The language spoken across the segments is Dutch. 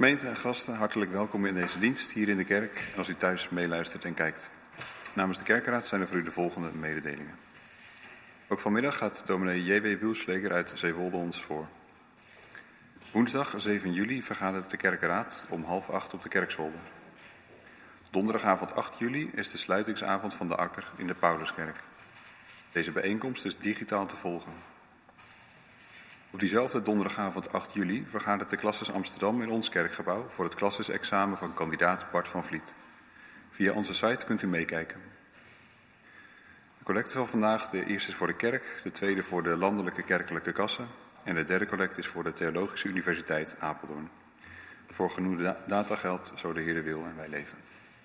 Gemeente en gasten, hartelijk welkom in deze dienst hier in de kerk en als u thuis meeluistert en kijkt. Namens de kerkenraad zijn er voor u de volgende mededelingen. Ook vanmiddag gaat dominee J.W. Wielsleger uit Zeewolde ons voor. Woensdag 7 juli vergadert de kerkenraad om 7:30 op de Kerkzolder. Donderdagavond 8 juli is de sluitingsavond van de Akker in de Pauluskerk. Deze bijeenkomst is digitaal te volgen. Op diezelfde donderdagavond 8 juli vergadert de Classis Amsterdam in ons kerkgebouw voor het Classis-examen van kandidaat Bart van Vliet. Via onze site kunt u meekijken. De collecte van vandaag, de eerste is voor de kerk, de tweede voor de landelijke kerkelijke kassen en de derde collecte is voor de Theologische Universiteit Apeldoorn. Voor genoemde data geldt, zo de Heer wil en wij leven.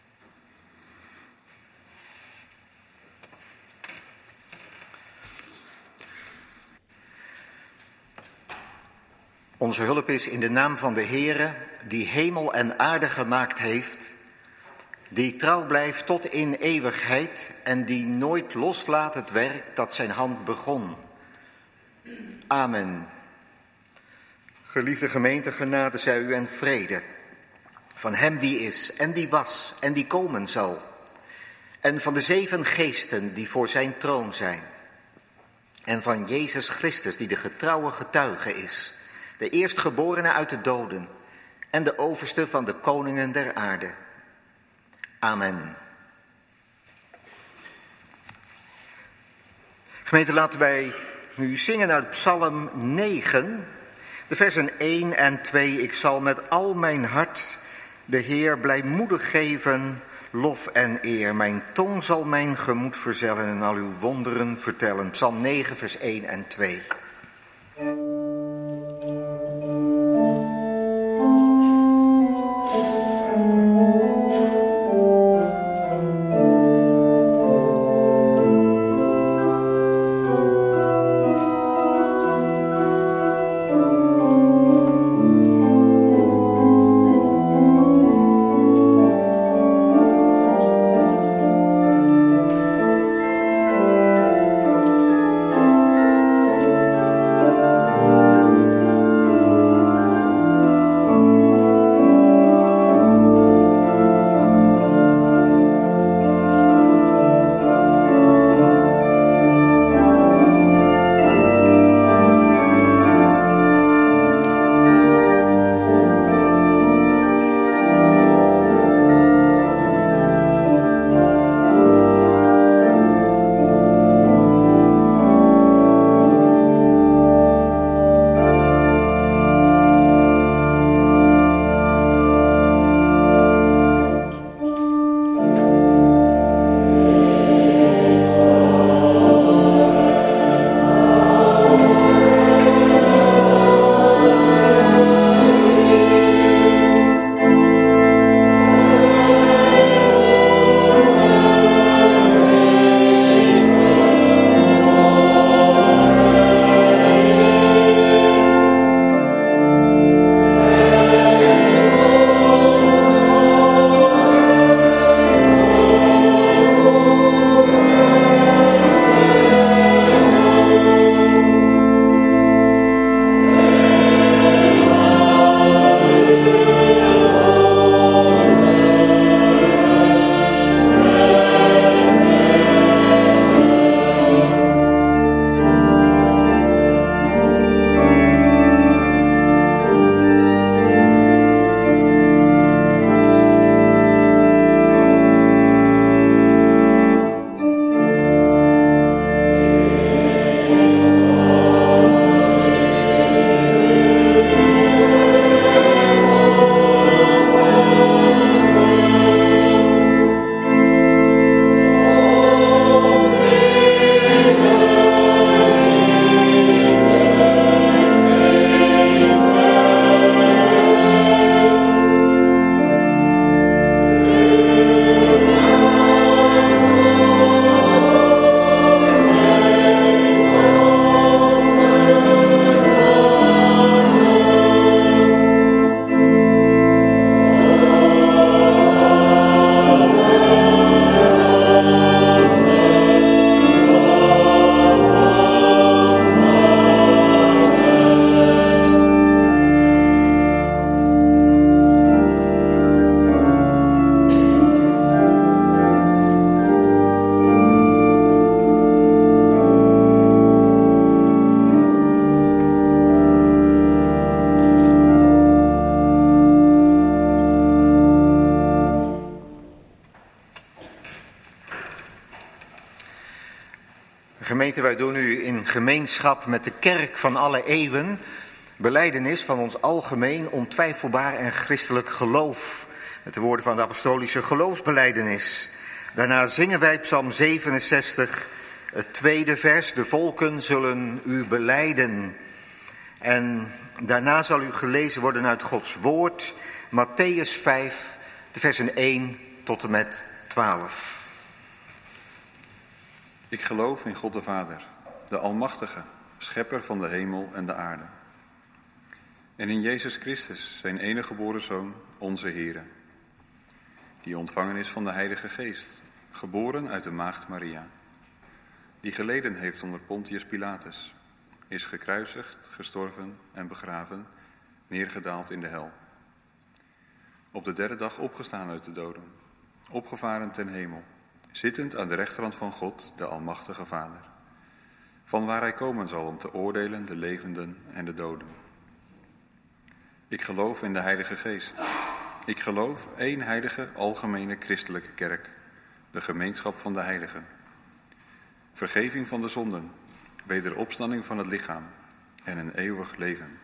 Onze hulp is in de naam van de Heere, die hemel en aarde gemaakt heeft, die trouw blijft tot in eeuwigheid en die nooit loslaat het werk dat zijn hand begon. Amen. Geliefde gemeente, genade zij u en vrede van hem die is en die was en die komen zal, en van de 7 geesten die voor zijn troon zijn, en van Jezus Christus die de getrouwe getuige is, de eerstgeborene uit de doden en de overste van de koningen der aarde. Amen. Gemeente, laten wij nu zingen uit Psalm 9, de versen 1 en 2. Ik zal met al mijn hart de Heer blijmoedig geven, lof en eer. Mijn tong zal mijn gemoed verzellen en al uw wonderen vertellen. Psalm 9, vers 1 en 2. Gemeente, wij doen nu in gemeenschap met de kerk van alle eeuwen belijdenis van ons algemeen, ontwijfelbaar en christelijk geloof. Met de woorden van de apostolische geloofsbelijdenis. Daarna zingen wij Psalm 67, het tweede vers. De volken zullen u belijden. En daarna zal u gelezen worden uit Gods woord, Mattheüs 5, de versen 1 tot en met 12. Ik geloof in God de Vader, de Almachtige, schepper van de hemel en de aarde. En in Jezus Christus, zijn enige geboren Zoon, onze Heere, die ontvangen is van de Heilige Geest, geboren uit de maagd Maria, die geleden heeft onder Pontius Pilatus, is gekruisigd, gestorven en begraven, neergedaald in de hel. Op de derde dag opgestaan uit de doden, opgevaren ten hemel, zittend aan de rechterhand van God, de Almachtige Vader, van waar hij komen zal om te oordelen de levenden en de doden. Ik geloof in de Heilige Geest. Ik geloof één heilige, algemene christelijke kerk, de gemeenschap van de heiligen. Vergeving van de zonden, wederopstanding van het lichaam en een eeuwig leven.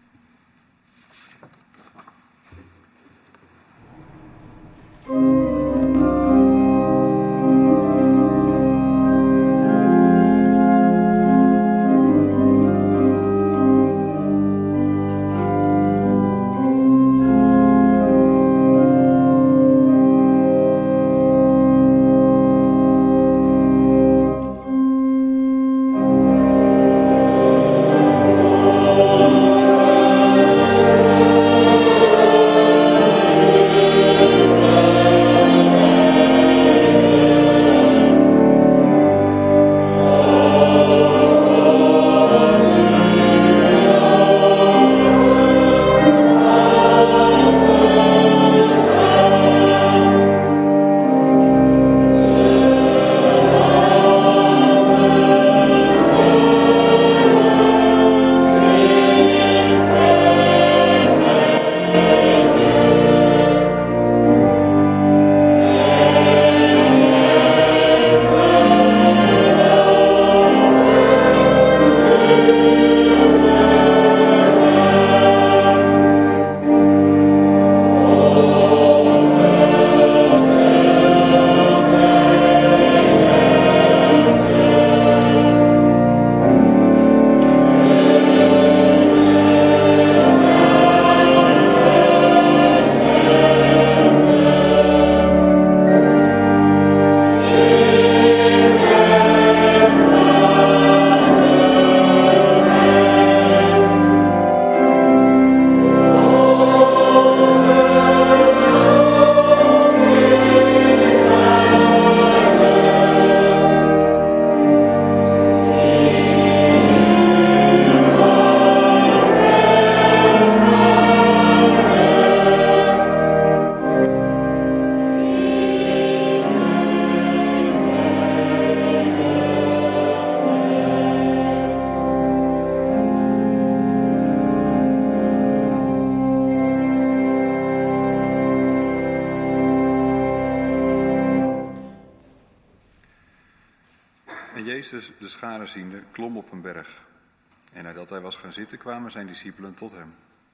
Jezus de scharen ziende, klom op een berg. En nadat hij was gaan zitten, kwamen zijn discipelen tot hem.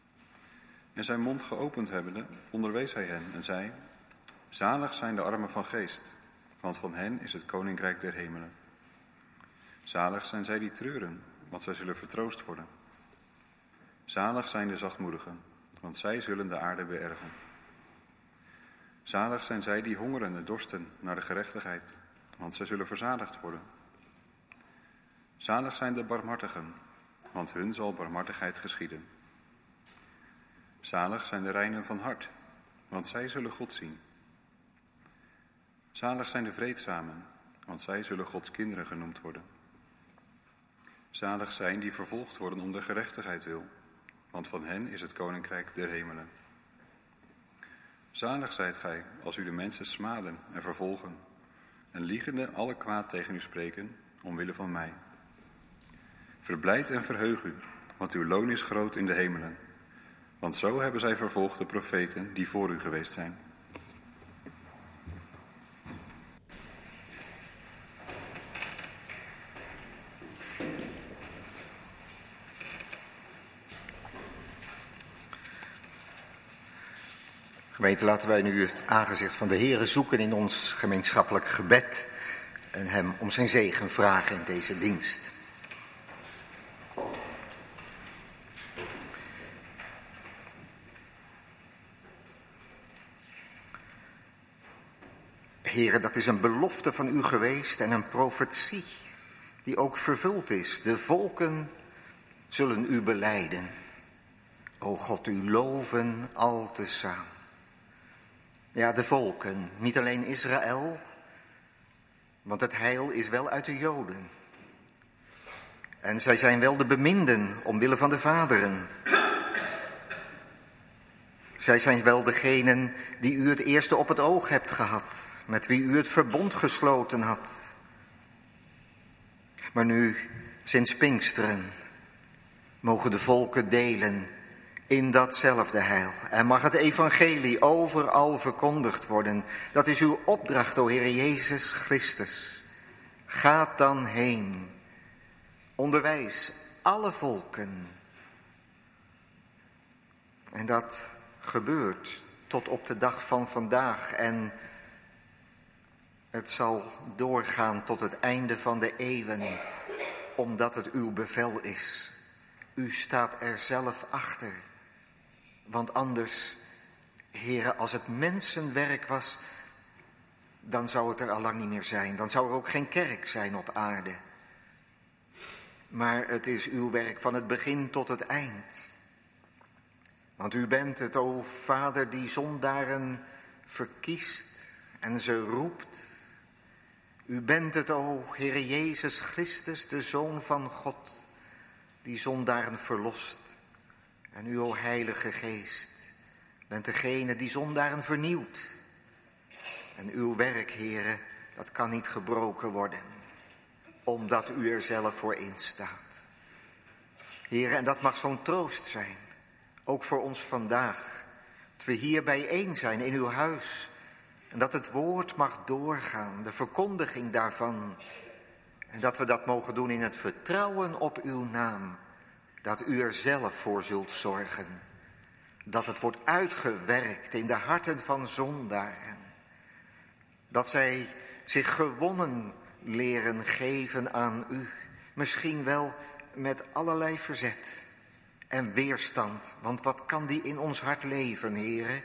En zijn mond geopend hebbende, onderwees hij hen en zei: Zalig zijn de armen van geest, want van hen is het koninkrijk der hemelen. Zalig zijn zij die treuren, want zij zullen vertroost worden. Zalig zijn de zachtmoedigen, want zij zullen de aarde beërven. Zalig zijn zij die hongeren en dorsten naar de gerechtigheid, want zij zullen verzadigd worden. Zalig zijn de barmhartigen, want hun zal barmhartigheid geschieden. Zalig zijn de reinen van hart, want zij zullen God zien. Zalig zijn de vreedzamen, want zij zullen Gods kinderen genoemd worden. Zalig zijn die vervolgd worden om de gerechtigheid wil, want van hen is het koninkrijk der hemelen. Zalig zijt gij, als u de mensen smaden en vervolgen, en liegende alle kwaad tegen u spreken, omwille van mij. Verblijd en verheug u, want uw loon is groot in de hemelen. Want zo hebben zij vervolgd de profeten die voor u geweest zijn. Gemeente, laten wij nu het aangezicht van de Heere zoeken in ons gemeenschappelijk gebed en hem om zijn zegen vragen in deze dienst. Heere, dat is een belofte van u geweest en een profetie die ook vervuld is. De volken zullen u belijden. O God, u loven al tezamen. Ja, de volken, niet alleen Israël, want het heil is wel uit de Joden. En zij zijn wel de beminden omwille van de vaderen. Zij zijn wel degenen die u het eerste op het oog hebt gehad, met wie u het verbond gesloten had. Maar nu, sinds Pinksteren, mogen de volken delen in datzelfde heil. En mag het evangelie overal verkondigd worden. Dat is uw opdracht, o Heer Jezus Christus. Gaat dan heen. Onderwijs alle volken. En dat gebeurt tot op de dag van vandaag. En het zal doorgaan tot het einde van de eeuwen, omdat het uw bevel is. U staat er zelf achter. Want anders, Heere, als het mensenwerk was, dan zou het er al lang niet meer zijn. Dan zou er ook geen kerk zijn op aarde. Maar het is uw werk van het begin tot het eind. Want u bent het, o Vader, die zondaren verkiest en ze roept. U bent het, o Heere Jezus Christus, de Zoon van God, die zondaren verlost. En u, o Heilige Geest, bent degene die zondaren vernieuwt. En uw werk, Heere, dat kan niet gebroken worden, omdat u er zelf voor instaat. Heere, en dat mag zo'n troost zijn, ook voor ons vandaag, dat we hier bijeen zijn in uw huis. En dat het woord mag doorgaan, de verkondiging daarvan. En dat we dat mogen doen in het vertrouwen op uw naam. Dat u er zelf voor zult zorgen. Dat het wordt uitgewerkt in de harten van zondaren. Dat zij zich gewonnen leren geven aan u. Misschien wel met allerlei verzet en weerstand. Want wat kan die in ons hart leven, Heere?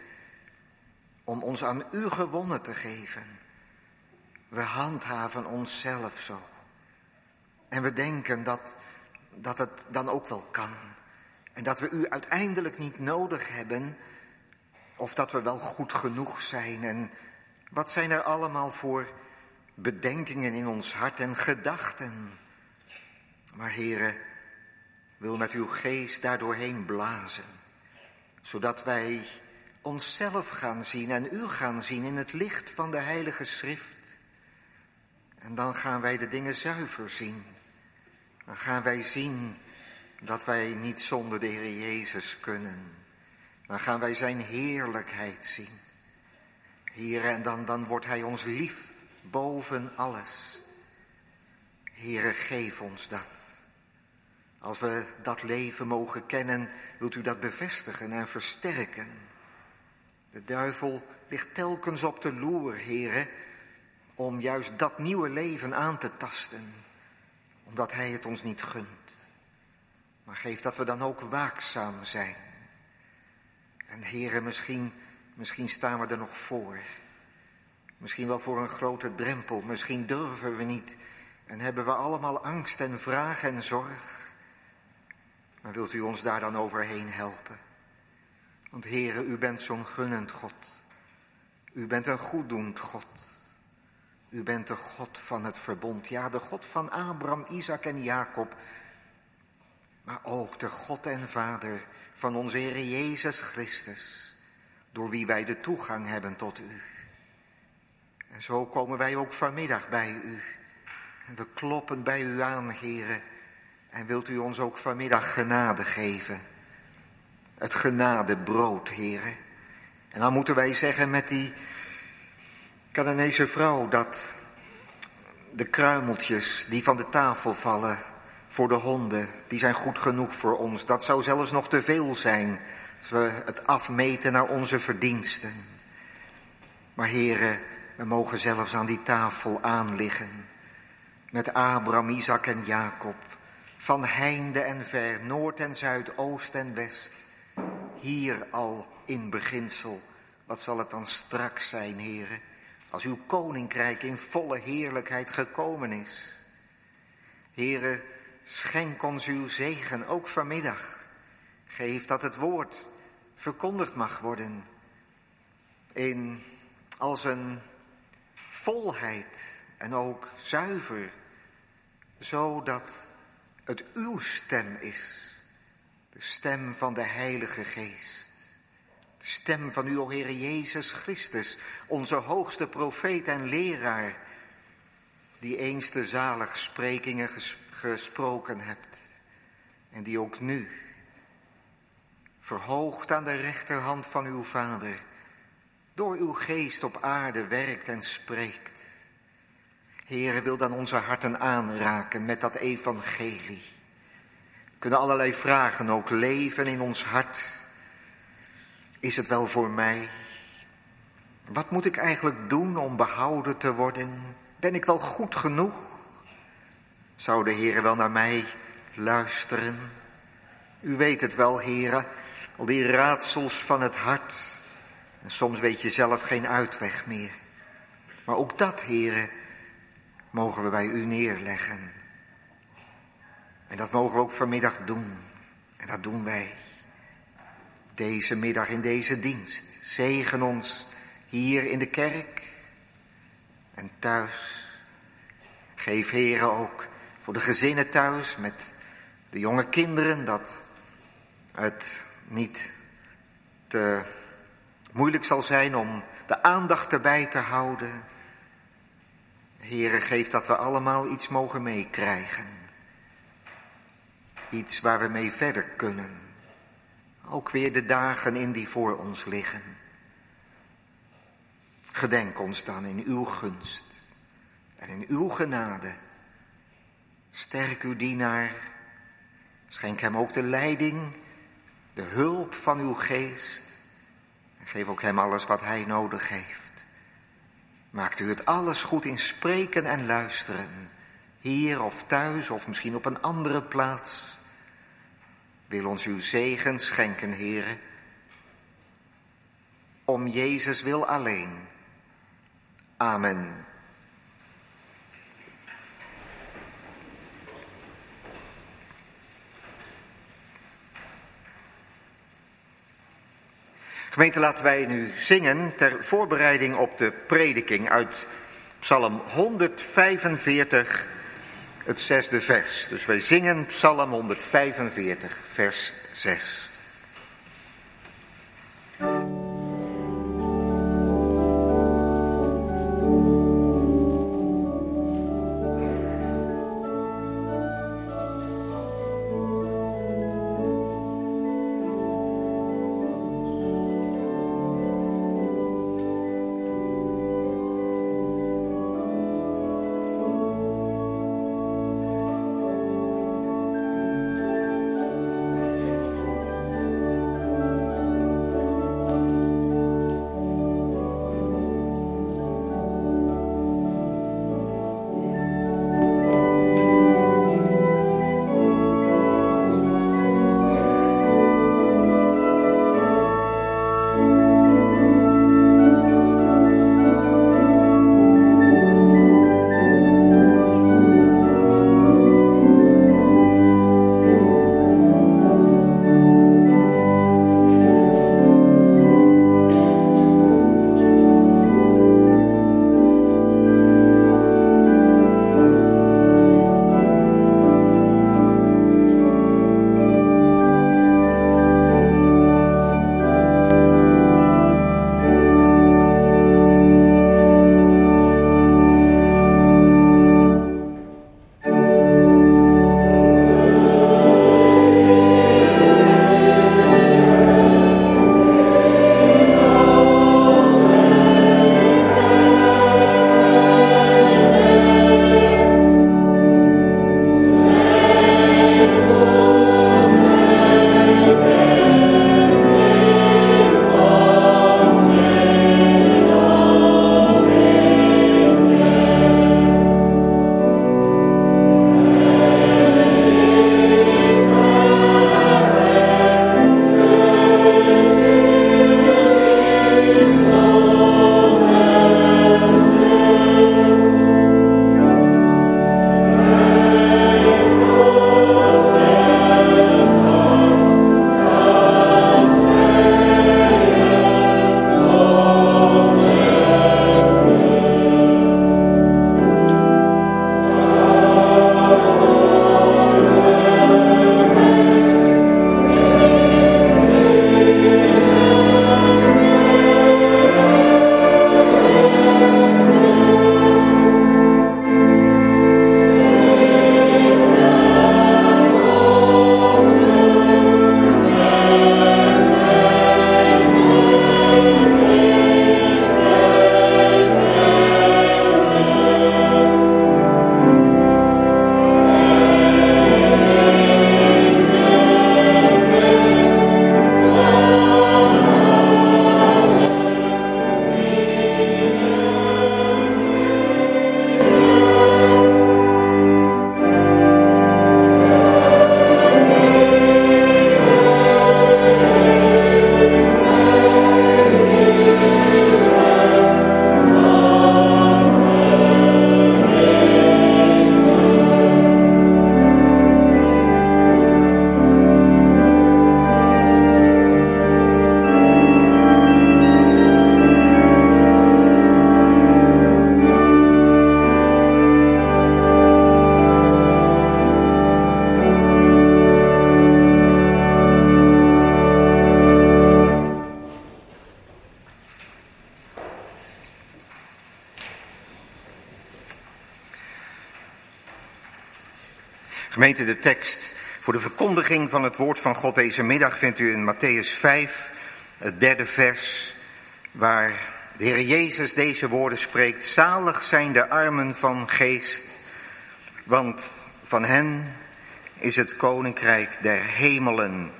Om ons aan u gewonnen te geven. We handhaven onszelf zo. En we denken dat het dan ook wel kan. En dat we u uiteindelijk niet nodig hebben. Of dat we wel goed genoeg zijn. En wat zijn er allemaal voor bedenkingen in ons hart en gedachten. Maar Heere, wil met uw geest daardoorheen blazen. Zodat wij onszelf gaan zien en u gaan zien in het licht van de Heilige Schrift. En dan gaan wij de dingen zuiver zien. Dan gaan wij zien dat wij niet zonder de Heer Jezus kunnen. Dan gaan wij zijn heerlijkheid zien. Heere, en dan wordt hij ons lief boven alles. Heere, geef ons dat. Als we dat leven mogen kennen, wilt u dat bevestigen en versterken. De duivel ligt telkens op de loer, Heere, om juist dat nieuwe leven aan te tasten, omdat hij het ons niet gunt. Maar geef dat we dan ook waakzaam zijn. En Heere, misschien staan we er nog voor. Misschien wel voor een grote drempel, misschien durven we niet en hebben we allemaal angst en vraag en zorg. Maar wilt u ons daar dan overheen helpen? Want Heere, u bent zo'n gunnend God. U bent een goeddoend God. U bent de God van het verbond. Ja, de God van Abraham, Isaac en Jacob. Maar ook de God en Vader van onze Heer Jezus Christus. Door wie wij de toegang hebben tot u. En zo komen wij ook vanmiddag bij u. En we kloppen bij u aan, Heere. En wilt u ons ook vanmiddag genade geven. Het genadebrood, Heere. En dan moeten wij zeggen met die Canaanese vrouw dat de kruimeltjes die van de tafel vallen voor de honden, die zijn goed genoeg voor ons. Dat zou zelfs nog te veel zijn Als we het afmeten naar onze verdiensten. Maar Heere, we mogen zelfs aan die tafel aanliggen. Met Abraham, Isaac en Jacob. Van heinde en ver, noord en zuid, oost en west. Hier al in beginsel. Wat zal het dan straks zijn, Heere? Als uw koninkrijk in volle heerlijkheid gekomen is. Heere, schenk ons uw zegen, ook vanmiddag. Geef dat het woord verkondigd mag worden. Als een volheid en ook zuiver. Zodat het uw stem is. De stem van de Heilige Geest. De stem van uw Heer Jezus Christus, onze hoogste profeet en leraar, die eens de zaligsprekingen gesproken hebt en die ook nu, verhoogd aan de rechterhand van uw Vader, door uw geest op aarde werkt en spreekt. Heere, wil dan onze harten aanraken met dat evangelie. We kunnen allerlei vragen ook leven in ons hart. Is het wel voor mij? Wat moet ik eigenlijk doen om behouden te worden? Ben ik wel goed genoeg? Zou de Heere wel naar mij luisteren? U weet het wel, Heere, al die raadsels van het hart. En soms weet je zelf geen uitweg meer. Maar ook dat, Heere, mogen we bij u neerleggen. En dat mogen we ook vanmiddag doen. En dat doen wij. Deze middag in deze dienst. Zegen ons hier in de kerk en thuis. Geef, Heere, ook voor de gezinnen thuis met de jonge kinderen dat het niet te moeilijk zal zijn om de aandacht erbij te houden. Heere, geef dat we allemaal iets mogen meekrijgen. Iets waar we mee verder kunnen. Ook weer de dagen in die voor ons liggen. Gedenk ons dan in uw gunst en in uw genade. Sterk uw dienaar. Schenk hem ook de leiding, de hulp van uw geest. En geef ook hem alles wat hij nodig heeft. Maakt u het alles goed in spreken en luisteren. Hier of thuis of misschien op een andere plaats. Wil ons uw zegen schenken, Heere. Om Jezus wil alleen. Amen. Gemeente, laten wij nu zingen ter voorbereiding op de prediking uit Psalm 145, het 6e vers. Dus wij zingen Psalm 145, vers 6. Gemeente, de tekst voor de verkondiging van het woord van God deze middag vindt u in Mattheüs 5, het 3e vers, waar de Heer Jezus deze woorden spreekt. Zalig zijn de armen van geest, want van hen is het koninkrijk der hemelen.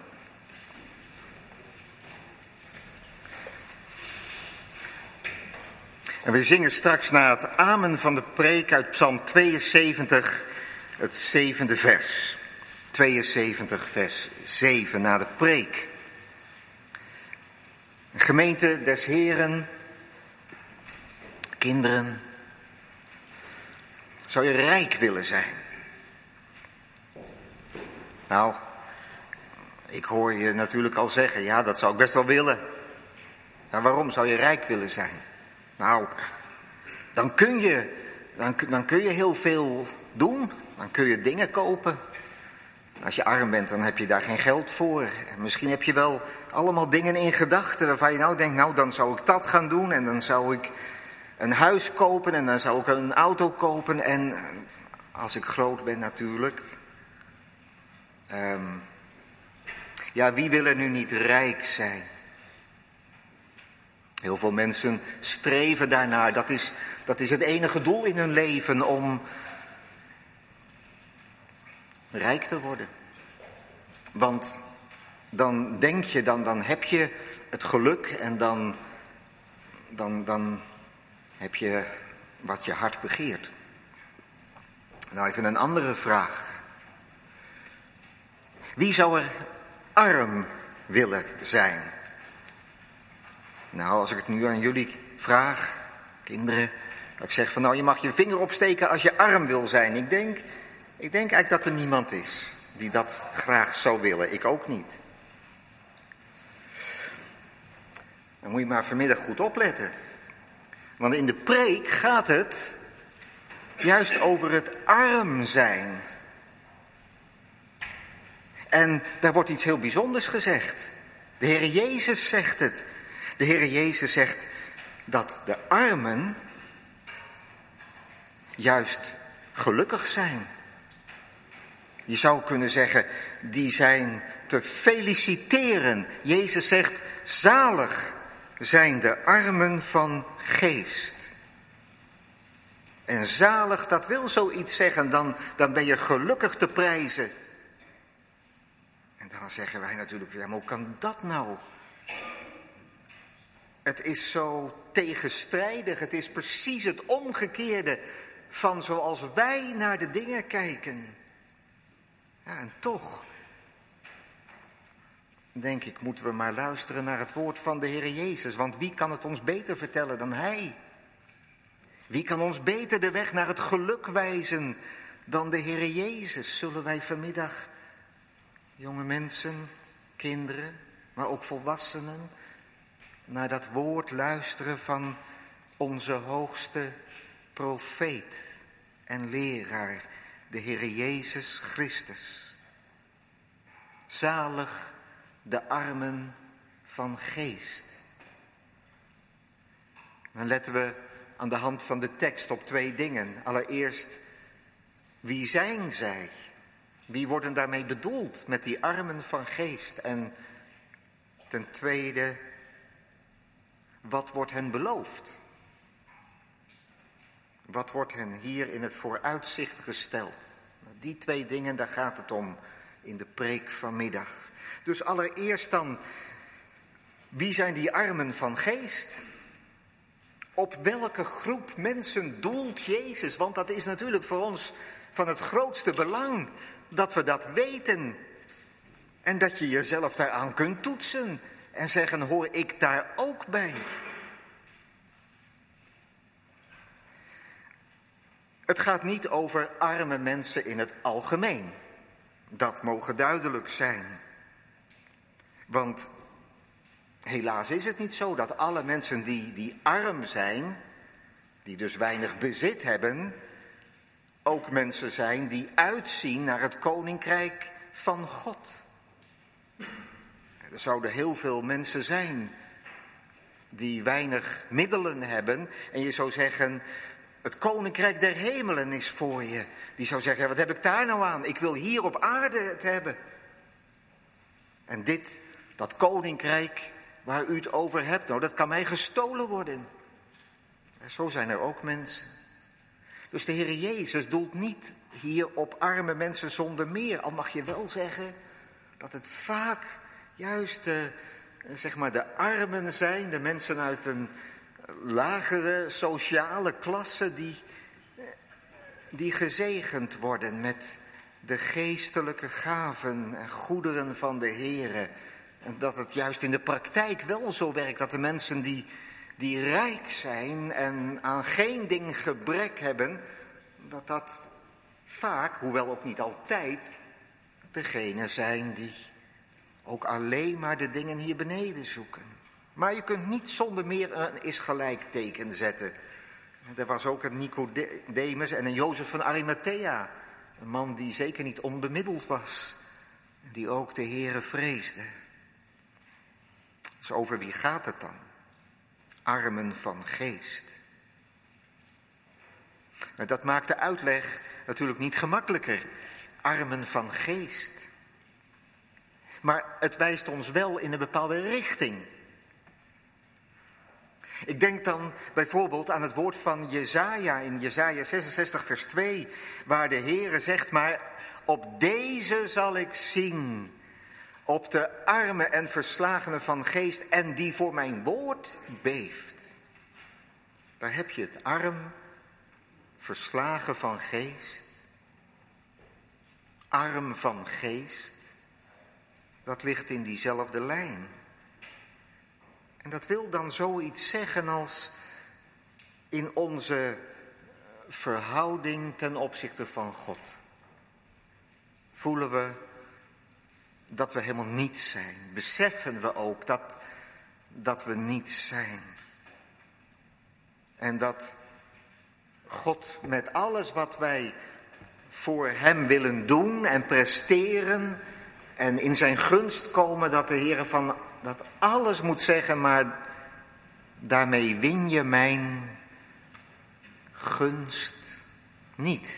En we zingen straks na het amen van de preek uit Psalm 72, het 7e vers. 72 vers 7 na de preek. Gemeente des Heren, kinderen, zou je rijk willen zijn? Nou, ik hoor je natuurlijk al zeggen, ja, dat zou ik best wel willen. Maar waarom zou je rijk willen zijn? Nou, dan kun je heel veel doen. Dan kun je dingen kopen. Als je arm bent, dan heb je daar geen geld voor. En misschien heb je wel allemaal dingen in gedachten waarvan je nou denkt, nou, dan zou ik dat gaan doen. En dan zou ik een huis kopen en dan zou ik een auto kopen. En als ik groot ben natuurlijk. Ja, wie wil er nu niet rijk zijn? Heel veel mensen streven daarnaar. Dat is het enige doel in hun leven, om rijk te worden. Want dan denk je, dan heb je het geluk en dan heb je wat je hart begeert. Nou, even een andere vraag. Wie zou er arm willen zijn? Nou, als ik het nu aan jullie vraag, kinderen, dat ik zeg van nou, je mag je vinger opsteken als je arm wil zijn. Ik denk eigenlijk dat er niemand is die dat graag zou willen. Ik ook niet. Dan moet je maar vanmiddag goed opletten. Want in de preek gaat het juist over het arm zijn. En daar wordt iets heel bijzonders gezegd. De Heer Jezus zegt het. De Heer Jezus zegt dat de armen juist gelukkig zijn. Je zou kunnen zeggen, die zijn te feliciteren. Jezus zegt, zalig zijn de armen van geest. En zalig, dat wil zoiets zeggen, dan ben je gelukkig te prijzen. En dan zeggen wij natuurlijk, ja, maar hoe kan dat nou? Het is zo tegenstrijdig, het is precies het omgekeerde van zoals wij naar de dingen kijken. Ja, en toch, denk ik, moeten we maar luisteren naar het woord van de Heer Jezus. Want wie kan het ons beter vertellen dan Hij? Wie kan ons beter de weg naar het geluk wijzen dan de Heer Jezus? Zullen wij vanmiddag, jonge mensen, kinderen, maar ook volwassenen, naar dat woord luisteren van onze hoogste profeet en leraar, de Heer Jezus Christus. Zalig de armen van geest. Dan letten we aan de hand van de tekst op 2 dingen. Allereerst, wie zijn zij? Wie worden daarmee bedoeld met die armen van geest? En ten tweede, wat wordt hen beloofd? Wat wordt hen hier in het vooruitzicht gesteld? Die 2 dingen, daar gaat het om in de preek vanmiddag. Dus allereerst dan, wie zijn die armen van geest? Op welke groep mensen doelt Jezus? Want dat is natuurlijk voor ons van het grootste belang, dat we dat weten. En dat je jezelf daaraan kunt toetsen en zeggen, hoor ik daar ook bij? Het gaat niet over arme mensen in het algemeen. Dat mogen duidelijk zijn. Want helaas is het niet zo dat alle mensen die arm zijn, die dus weinig bezit hebben, ook mensen zijn die uitzien naar het koninkrijk van God. Er zouden heel veel mensen zijn die weinig middelen hebben. En je zou zeggen, Het koninkrijk der hemelen is voor je. Die zou zeggen, wat heb ik daar nou aan? Ik wil hier op aarde het hebben. En dat koninkrijk waar u het over hebt, nou, dat kan mij gestolen worden. En zo zijn er ook mensen. Dus de Heer Jezus doelt niet hier op arme mensen zonder meer. Al mag je wel zeggen dat het vaak juist de armen zijn, de mensen uit een lagere sociale klasse die gezegend worden met de geestelijke gaven en goederen van de Heere. En dat het juist in de praktijk wel zo werkt dat de mensen die rijk zijn en aan geen ding gebrek hebben, dat vaak, hoewel ook niet altijd, degene zijn die ook alleen maar de dingen hier beneden zoeken. Maar je kunt niet zonder meer een is gelijkteken zetten. Er was ook een Nicodemus en een Jozef van Arimathea. Een man die zeker niet onbemiddeld was. Die ook de Heere vreesde. Dus over wie gaat het dan? Armen van geest. Nou, dat maakt de uitleg natuurlijk niet gemakkelijker. Armen van geest. Maar het wijst ons wel in een bepaalde richting. Ik denk dan bijvoorbeeld aan het woord van Jesaja in Jesaja 66 vers 2, waar de Heere zegt, maar op deze zal ik zien, op de armen en verslagenen van geest en die voor mijn woord beeft. Daar heb je het, arm, verslagen van geest, arm van geest, dat ligt in diezelfde lijn. En dat wil dan zoiets zeggen als in onze verhouding ten opzichte van God. Voelen we dat we helemaal niets zijn. Beseffen we ook dat we niets zijn. En dat God met alles wat wij voor hem willen doen en presteren en in zijn gunst komen, dat de Heere van dat alles moet zeggen, maar daarmee win je mijn gunst niet.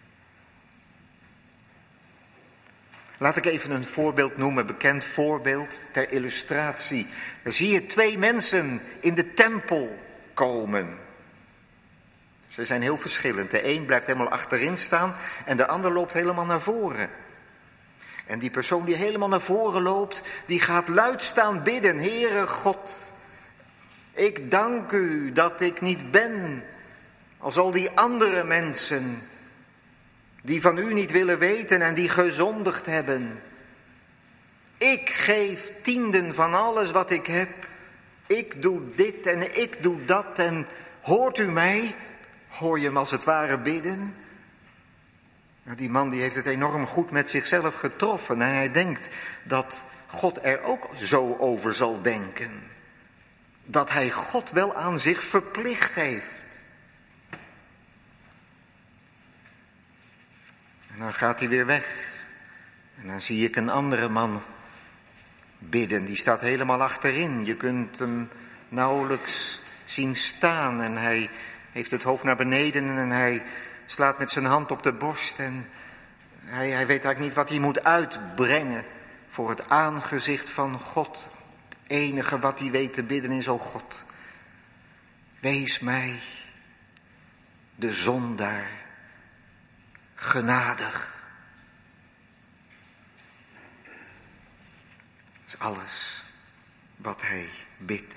Laat ik even een voorbeeld noemen, bekend voorbeeld ter illustratie. Dan zie je 2 mensen in de tempel komen. Ze zijn heel verschillend. De een blijft helemaal achterin staan en de ander loopt helemaal naar voren. En die persoon die helemaal naar voren loopt, die gaat luid staan bidden. Heere God, ik dank u dat ik niet ben als al die andere mensen die van u niet willen weten en die gezondigd hebben. Ik geef 10 van alles wat ik heb. Ik doe dit en ik doe dat en hoort u mij? Hoor je hem als het ware bidden? Nou, die man die heeft het enorm goed met zichzelf getroffen en hij denkt dat God er ook zo over zal denken. Dat hij God wel aan zich verplicht heeft. En dan gaat hij weer weg. En dan zie ik een andere man bidden. Die staat helemaal achterin. Je kunt hem nauwelijks zien staan. En hij heeft het hoofd naar beneden en hij slaat met zijn hand op de borst. En hij weet eigenlijk niet wat hij moet uitbrengen voor het aangezicht van God. Het enige wat hij weet te bidden is, o God, wees mij, de zondaar, genadig. Dat is alles wat hij bidt.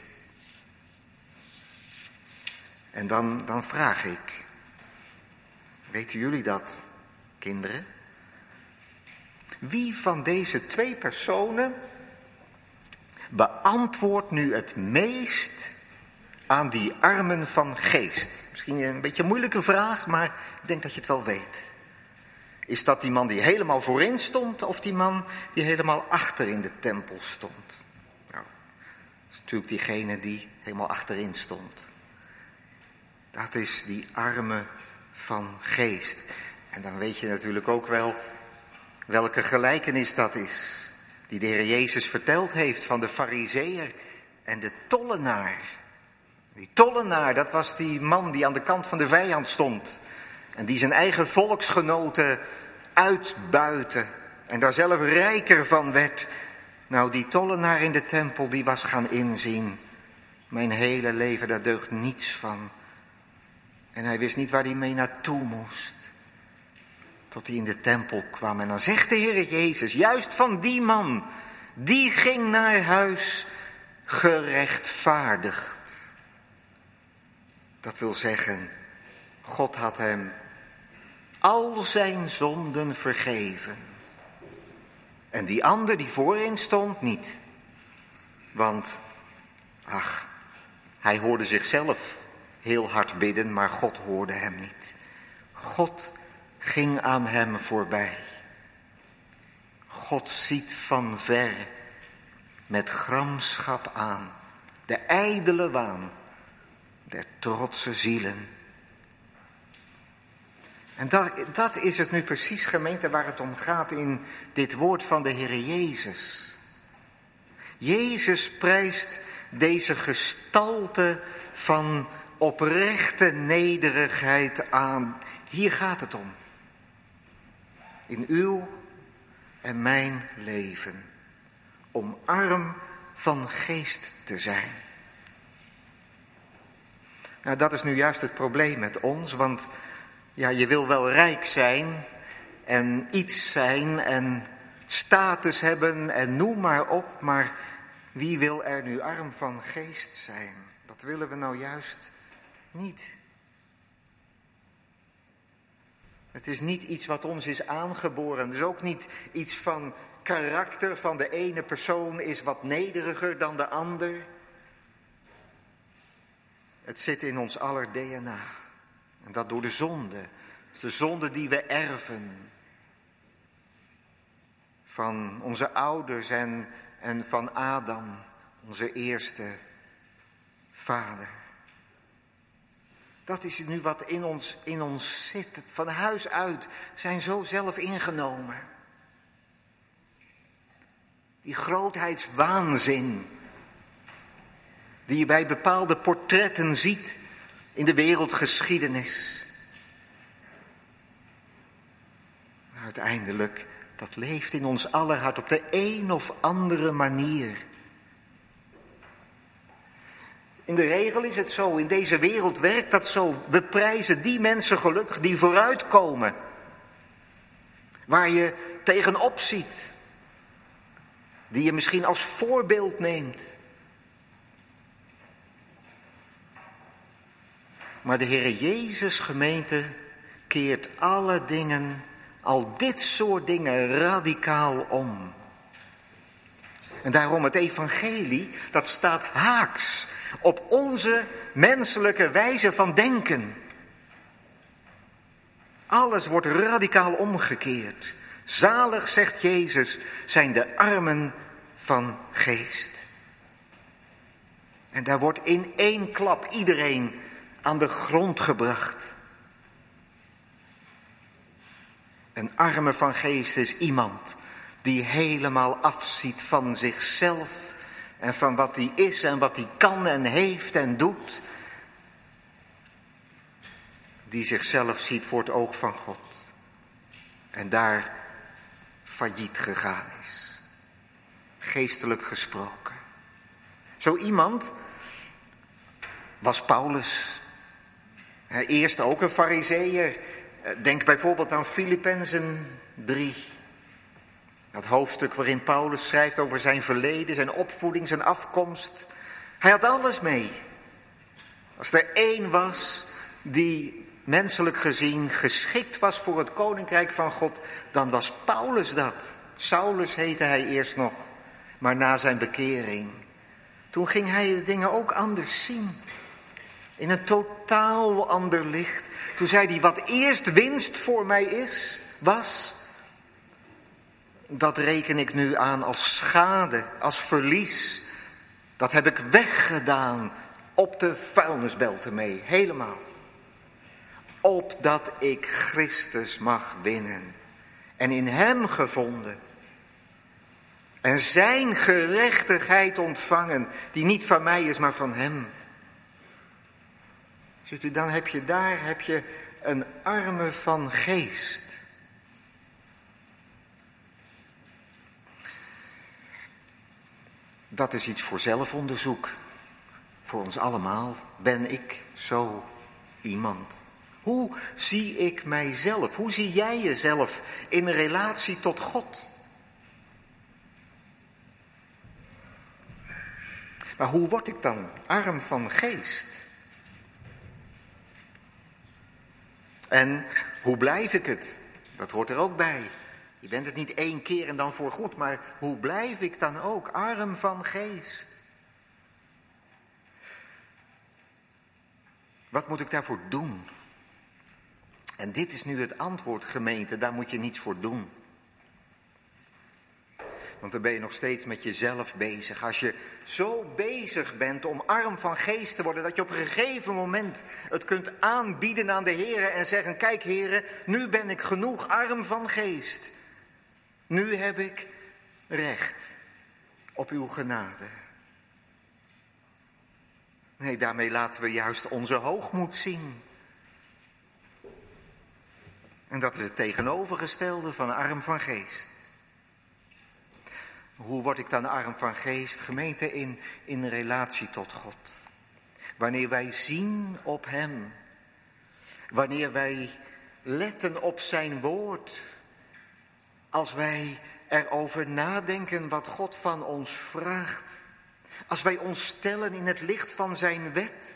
En dan vraag ik, weten jullie dat, kinderen? Wie van deze 2 personen beantwoordt nu het meest aan die armen van geest? Misschien een beetje een moeilijke vraag, maar ik denk dat je het wel weet. Is dat die man die helemaal voorin stond of die man die helemaal achter in de tempel stond? Nou, dat is natuurlijk diegene die helemaal achterin stond. Dat is die arme van geest. En dan weet je natuurlijk ook wel welke gelijkenis dat is. Die de Heer Jezus verteld heeft van de Farizeeër en de tollenaar. Die tollenaar, dat was die man die aan de kant van de vijand stond. En die zijn eigen volksgenoten uitbuitte. En daar zelf rijker van werd. Nou, die tollenaar in de tempel, die was gaan inzien. Mijn hele leven, daar deugt niets van. En hij wist niet waar hij mee naartoe moest. Tot hij in de tempel kwam. En dan zegt de Heer Jezus, juist van die man, die ging naar huis gerechtvaardigd. Dat wil zeggen, God had hem al zijn zonden vergeven. En die ander die voorin stond niet. Want, hij hoorde zichzelf heel hard bidden, maar God hoorde hem niet. God ging aan hem voorbij. God ziet van ver met gramschap aan de ijdele waan der trotse zielen. En dat is het nu precies, gemeente, waar het om gaat in dit woord van de Heer Jezus. Jezus prijst deze gestalte van oprechte nederigheid aan. Hier gaat het om. In uw en mijn leven. Om arm van geest te zijn. Nou, dat is nu juist het probleem met ons, want ja, je wil wel rijk zijn en iets zijn en status hebben en noem maar op, maar wie wil er nu arm van geest zijn? Dat willen we nou juist niet. Het is niet iets wat ons is aangeboren. Het is ook niet iets van karakter van de ene persoon is wat nederiger dan de ander. Het zit in ons aller DNA. En dat door de zonde. De zonde die we erven. Van onze ouders en van Adam, onze eerste vader. Dat is nu wat in ons zit. Van huis uit zijn zo zelf ingenomen. Die grootheidswaanzin die je bij bepaalde portretten ziet in de wereldgeschiedenis. Uiteindelijk, dat leeft in ons aller hart op de een of andere manier. In de regel is het zo, in deze wereld werkt dat zo. We prijzen die mensen gelukkig die vooruitkomen. Waar je tegenop ziet. Die je misschien als voorbeeld neemt. Maar de Heer Jezus, gemeente, keert alle dingen, al dit soort dingen, radicaal om. En daarom het evangelie, dat staat haaks op onze menselijke wijze van denken. Alles wordt radicaal omgekeerd. Zalig, zegt Jezus, zijn de armen van geest. En daar wordt in één klap iedereen aan de grond gebracht. Een arme van geest is iemand die helemaal afziet van zichzelf en van wat hij is en wat hij kan en heeft en doet. Die zichzelf ziet voor het oog van God. En daar failliet gegaan is. Geestelijk gesproken. Zo iemand was Paulus. Eerst ook een farizeeër. Denk bijvoorbeeld aan Filippenzen 3. Dat hoofdstuk waarin Paulus schrijft over zijn verleden, zijn opvoeding, zijn afkomst. Hij had alles mee. Als er één was die menselijk gezien geschikt was voor het koninkrijk van God, dan was Paulus dat. Saulus heette hij eerst nog, maar na zijn bekering. Toen ging hij de dingen ook anders zien. In een totaal ander licht. Toen zei hij, wat eerst winst voor mij was, dat reken ik nu aan als schade, als verlies. Dat heb ik weggedaan op de vuilnisbelten mee, helemaal. Opdat ik Christus mag winnen. En in hem gevonden. En zijn gerechtigheid ontvangen, die niet van mij is, maar van hem. Ziet u, dan heb je een arme van geest. Dat is iets voor zelfonderzoek. Voor ons allemaal. Ben ik zo iemand? Hoe zie ik mijzelf? Hoe zie jij jezelf in relatie tot God? Maar hoe word ik dan arm van geest? En hoe blijf ik het? Dat hoort er ook bij. Je bent het niet 1 keer en dan voorgoed, maar hoe blijf ik dan ook arm van geest? Wat moet ik daarvoor doen? En dit is nu het antwoord, gemeente, daar moet je niets voor doen. Want dan ben je nog steeds met jezelf bezig. Als je zo bezig bent om arm van geest te worden, dat je op een gegeven moment het kunt aanbieden aan de Heere en zeggen, kijk Heere, nu ben ik genoeg arm van geest. Nu heb ik recht op uw genade. Nee, daarmee laten we juist onze hoogmoed zien. En dat is het tegenovergestelde van arm van geest. Hoe word ik dan arm van geest? Gemeente, in relatie tot God. Wanneer wij zien op Hem. Wanneer wij letten op zijn woord. Als wij erover nadenken wat God van ons vraagt. Als wij ons stellen in het licht van zijn wet.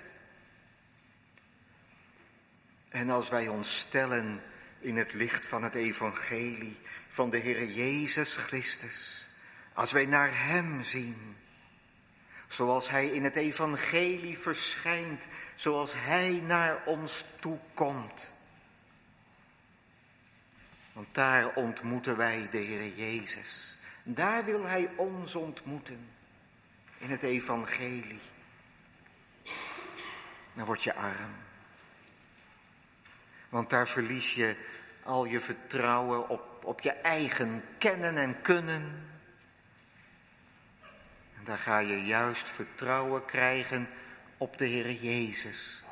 En als wij ons stellen in het licht van het evangelie van de Heer Jezus Christus. Als wij naar Hem zien, zoals Hij in het evangelie verschijnt, zoals Hij naar ons toe komt. Want daar ontmoeten wij de Heer Jezus. Daar wil Hij ons ontmoeten, in het evangelie. Dan word je arm. Want daar verlies je al je vertrouwen op je eigen kennen en kunnen. En daar ga je juist vertrouwen krijgen op de Heer Jezus.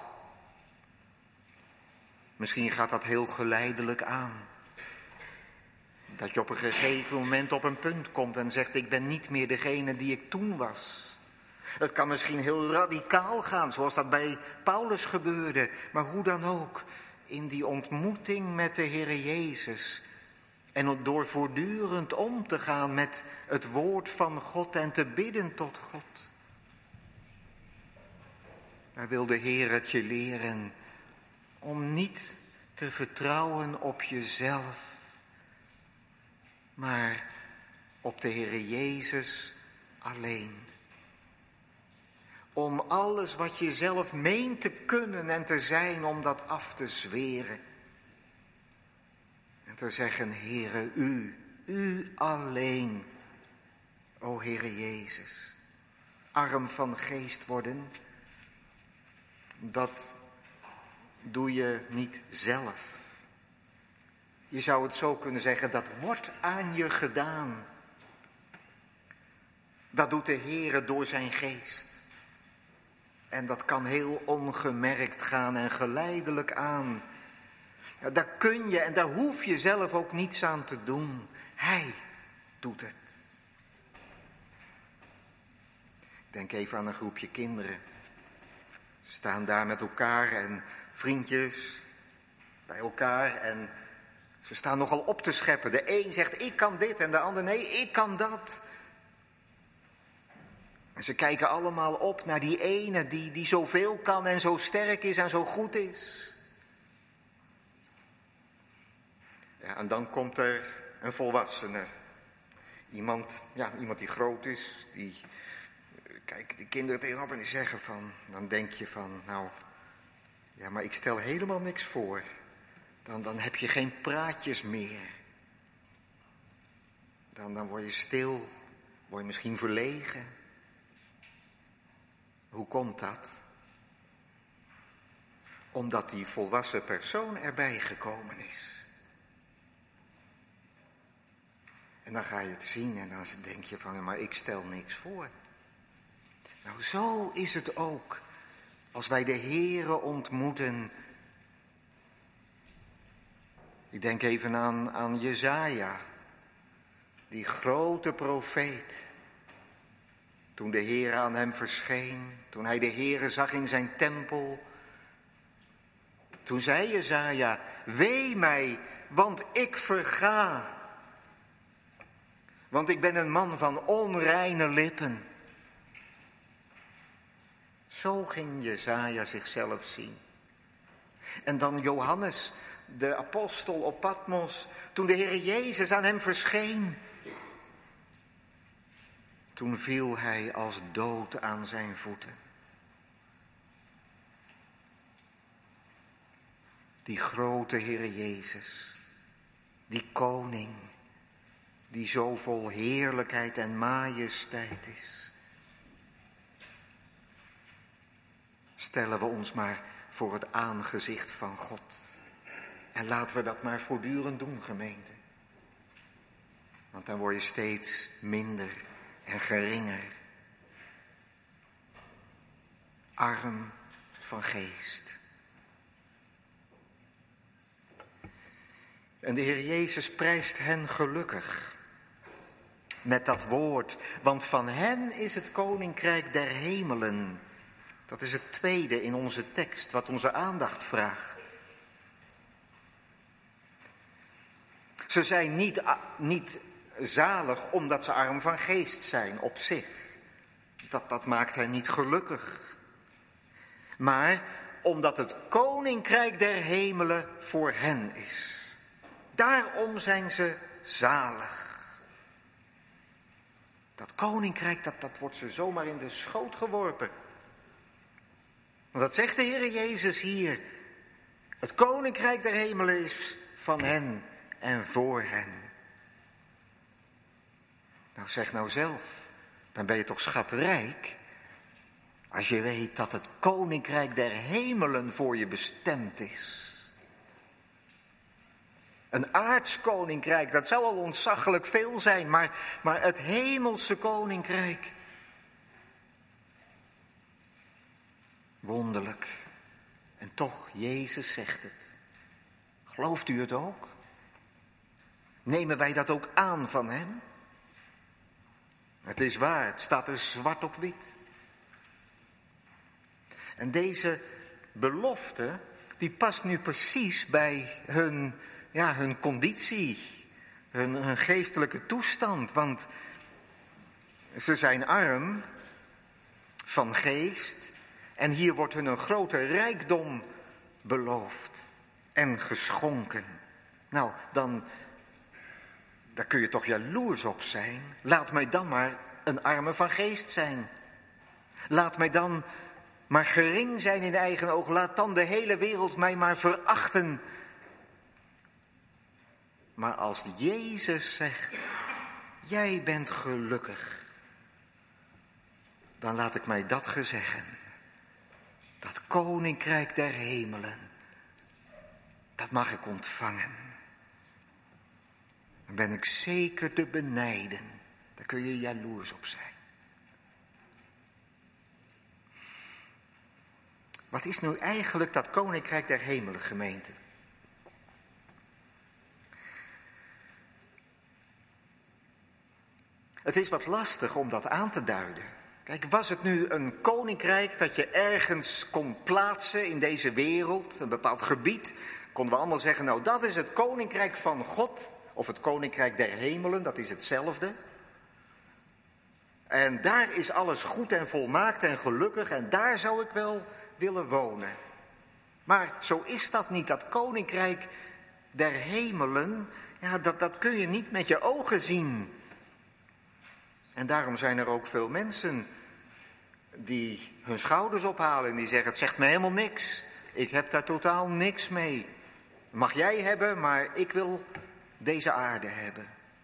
Misschien gaat dat heel geleidelijk aan. Dat je op een gegeven moment op een punt komt en zegt, ik ben niet meer degene die ik toen was. Het kan misschien heel radicaal gaan, zoals dat bij Paulus gebeurde. Maar hoe dan ook, in die ontmoeting met de Heer Jezus. En door voortdurend om te gaan met het woord van God en te bidden tot God. Daar wil de Heer het je leren om niet te vertrouwen op jezelf. Maar op de Heer Jezus alleen. Om alles wat je zelf meent te kunnen en te zijn, om dat af te zweren. En te zeggen, Heere, u alleen, o Heere Jezus. Arm van geest worden, dat doe je niet zelf. Je zou het zo kunnen zeggen, dat wordt aan je gedaan. Dat doet de Heere door zijn geest. En dat kan heel ongemerkt gaan en geleidelijk aan. Ja, daar kun je en daar hoef je zelf ook niets aan te doen. Hij doet het. Denk even aan een groepje kinderen. Ze staan daar met elkaar en vriendjes bij elkaar en ze staan nogal op te scheppen. De een zegt, ik kan dit en de ander, nee, ik kan dat. En ze kijken allemaal op naar die ene die zoveel kan en zo sterk is en zo goed is. Ja, en dan komt er een volwassene. Iemand die groot is, die kijkt die kinderen tegenop en die zeggen van, dan denk je van, nou, ja, maar ik stel helemaal niks voor. Dan heb je geen praatjes meer. Dan word je stil, word je misschien verlegen. Hoe komt dat? Omdat die volwassen persoon erbij gekomen is. En dan ga je het zien en dan denk je van, maar ik stel niks voor. Nou, zo is het ook Als wij de Heere ontmoeten. Ik denk even aan Jesaja, die grote profeet. Toen de Heere aan hem verscheen, toen hij de Heere zag in zijn tempel. Toen zei Jesaja, wee mij, want ik verga. Want ik ben een man van onreine lippen. Zo ging Jesaja zichzelf zien. En dan Johannes, de apostel op Patmos, toen de Heer Jezus aan hem verscheen. Toen viel hij als dood aan zijn voeten. Die grote Heer Jezus, die koning, die zo vol heerlijkheid en majesteit is. Stellen we ons maar voor het aangezicht van God. En laten we dat maar voortdurend doen, gemeente. Want dan word je steeds minder en geringer. Arm van geest. En de Heer Jezus prijst hen gelukkig met dat woord. Want van hen is het koninkrijk der hemelen. Dat is het tweede in onze tekst wat onze aandacht vraagt. Ze zijn niet zalig omdat ze arm van geest zijn op zich. Dat maakt hen niet gelukkig. Maar omdat het koninkrijk der hemelen voor hen is. Daarom zijn ze zalig. Dat koninkrijk, dat wordt ze zomaar in de schoot geworpen. Want dat zegt de Heer Jezus hier. Het koninkrijk der hemelen is van hen en voor hen. Nou, zeg nou zelf, dan ben je toch schatrijk als je weet dat het koninkrijk der hemelen voor je bestemd is. Een aards koninkrijk, dat zou al ontzaglijk veel zijn, maar het hemelse koninkrijk. Wonderlijk. En toch, Jezus zegt het. Gelooft u het ook? Nemen wij dat ook aan van hem? Het is waar, het staat er zwart op wit. En deze belofte, die past nu precies bij hun conditie, hun geestelijke toestand. Want ze zijn arm van geest en hier wordt hun een grote rijkdom beloofd en geschonken. Nou, daar kun je toch jaloers op zijn. Laat mij dan maar een arme van geest zijn. Laat mij dan maar gering zijn in eigen oog. Laat dan de hele wereld mij maar verachten. Maar als Jezus zegt, jij bent gelukkig, dan laat ik mij dat gezeggen. Dat koninkrijk der hemelen, dat mag ik ontvangen. Dan ben ik zeker te benijden. Daar kun je jaloers op zijn. Wat is nu eigenlijk dat koninkrijk der hemelen, gemeente? Het is wat lastig om dat aan te duiden. Kijk, was het nu een koninkrijk dat je ergens kon plaatsen in deze wereld, een bepaald gebied, konden we allemaal zeggen, nou dat is het koninkrijk van God, of het koninkrijk der hemelen, dat is hetzelfde. En daar is alles goed en volmaakt en gelukkig en daar zou ik wel willen wonen. Maar zo is dat niet. Dat koninkrijk der hemelen, ja, dat kun je niet met je ogen zien. En daarom zijn er ook veel mensen die hun schouders ophalen en die zeggen, het zegt me helemaal niks. Ik heb daar totaal niks mee. Mag jij hebben, maar ik wil deze aarde hebben.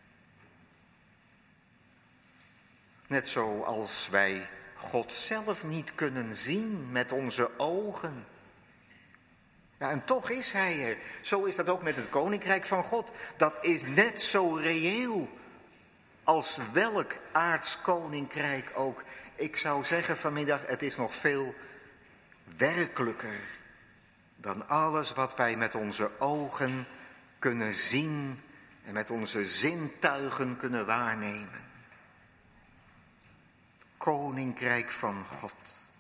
Net zoals wij God zelf niet kunnen zien met onze ogen. Ja, en toch is hij er. Zo is dat ook met het koninkrijk van God. Dat is net zo reëel als welk aards koninkrijk ook. Ik zou zeggen vanmiddag, het is nog veel werkelijker dan alles wat wij met onze ogen kunnen zien en met onze zintuigen kunnen waarnemen. Het Koninkrijk van God.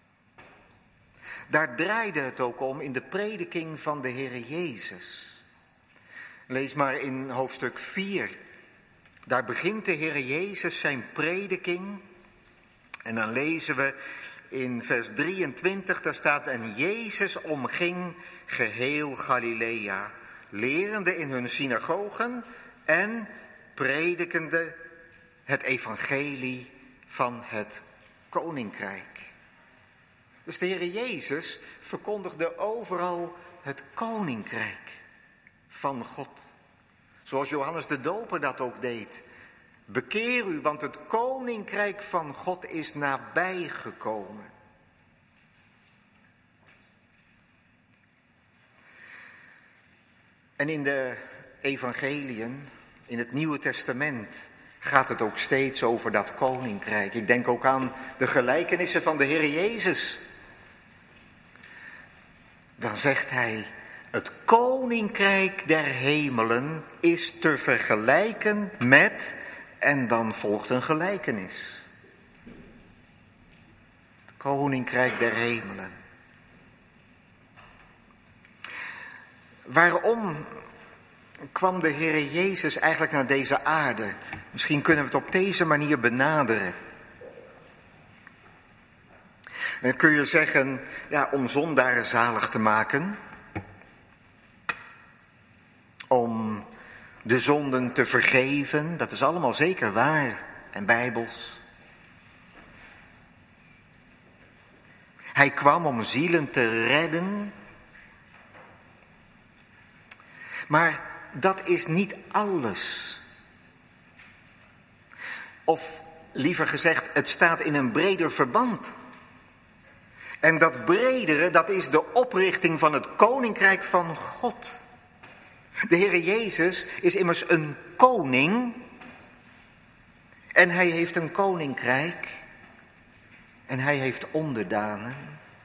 Daar draaide het ook om in de prediking van de Heere Jezus. Lees maar in hoofdstuk 4. Daar begint de Heere Jezus zijn prediking. En dan lezen we in vers 23, daar staat: en Jezus omging geheel Galilea, lerende in hun synagogen en predikende het evangelie van het Koninkrijk. Dus de Heere Jezus verkondigde overal het Koninkrijk van God. Zoals Johannes de Doper dat ook deed. Bekeer u, want het Koninkrijk van God is nabijgekomen. En in de evangeliën, in het Nieuwe Testament, gaat het ook steeds over dat Koninkrijk. Ik denk ook aan de gelijkenissen van de Heere Jezus. Dan zegt hij: het Koninkrijk der hemelen is te vergelijken met... En dan volgt een gelijkenis. Het Koninkrijk der hemelen. Waarom kwam de Heere Jezus eigenlijk naar deze aarde? Misschien kunnen we het op deze manier benaderen. Dan kun je zeggen, ja, om zondaren zalig te maken. Om de zonden te vergeven, dat is allemaal zeker waar en bijbels. Hij kwam om zielen te redden. Maar dat is niet alles. Of liever gezegd, het staat in een breder verband. En dat bredere, dat is de oprichting van het Koninkrijk van God. De Heere Jezus is immers een koning. En hij heeft een koninkrijk. En hij heeft onderdanen.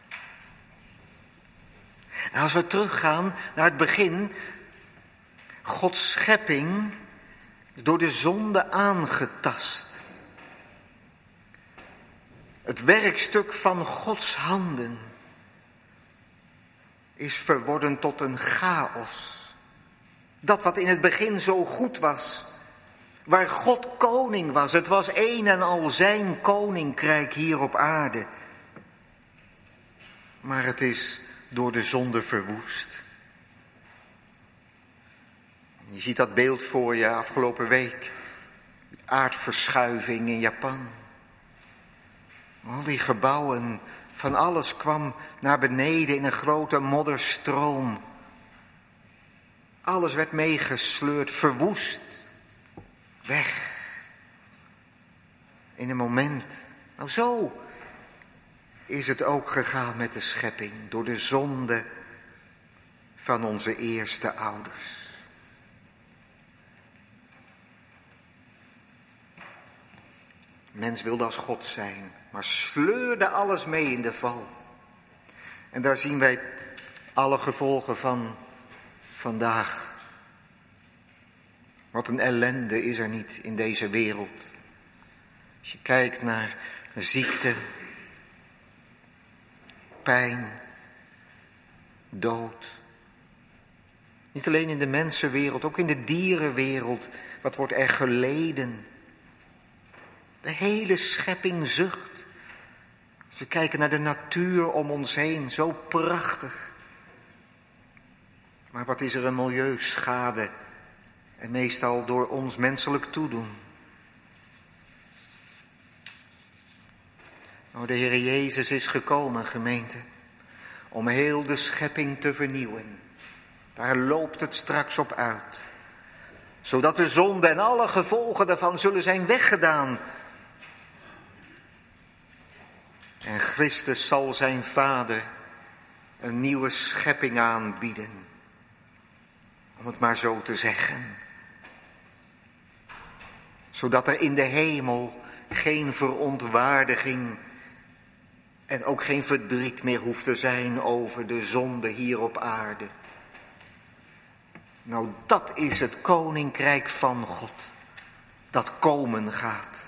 Nou, als we teruggaan naar het begin. Gods schepping is door de zonde aangetast. Het werkstuk van Gods handen is verworden tot een chaos. Dat wat in het begin zo goed was, waar God koning was, het was een en al zijn koninkrijk hier op aarde. Maar het is door de zonde verwoest. Je ziet dat beeld voor je afgelopen week. Die aardverschuiving in Japan. Al die gebouwen, van alles kwam naar beneden in een grote modderstroom. Alles werd meegesleurd, verwoest. Weg. In een moment. Nou, zo is het ook gegaan met de schepping. Door de zonde van onze eerste ouders. Mens wilde als God zijn, maar sleurde alles mee in de val. En daar zien wij alle gevolgen van vandaag. Wat een ellende is er niet in deze wereld. Als je kijkt naar ziekte, pijn, dood. Niet alleen in de mensenwereld, ook in de dierenwereld. Wat wordt er geleden? De hele schepping zucht. Als we kijken naar de natuur om ons heen, zo prachtig. Maar wat is er een milieuschade? En meestal door ons menselijk toedoen. Nou, de Heere Jezus is gekomen, gemeente, om heel de schepping te vernieuwen. Daar loopt het straks op uit. Zodat de zonde en alle gevolgen daarvan zullen zijn weggedaan. En Christus zal zijn Vader een nieuwe schepping aanbieden. Om het maar zo te zeggen. Zodat er in de hemel geen verontwaardiging En ook geen verdriet meer hoeft te zijn over de zonde hier op aarde. Nou, dat is het koninkrijk van God, dat komen gaat.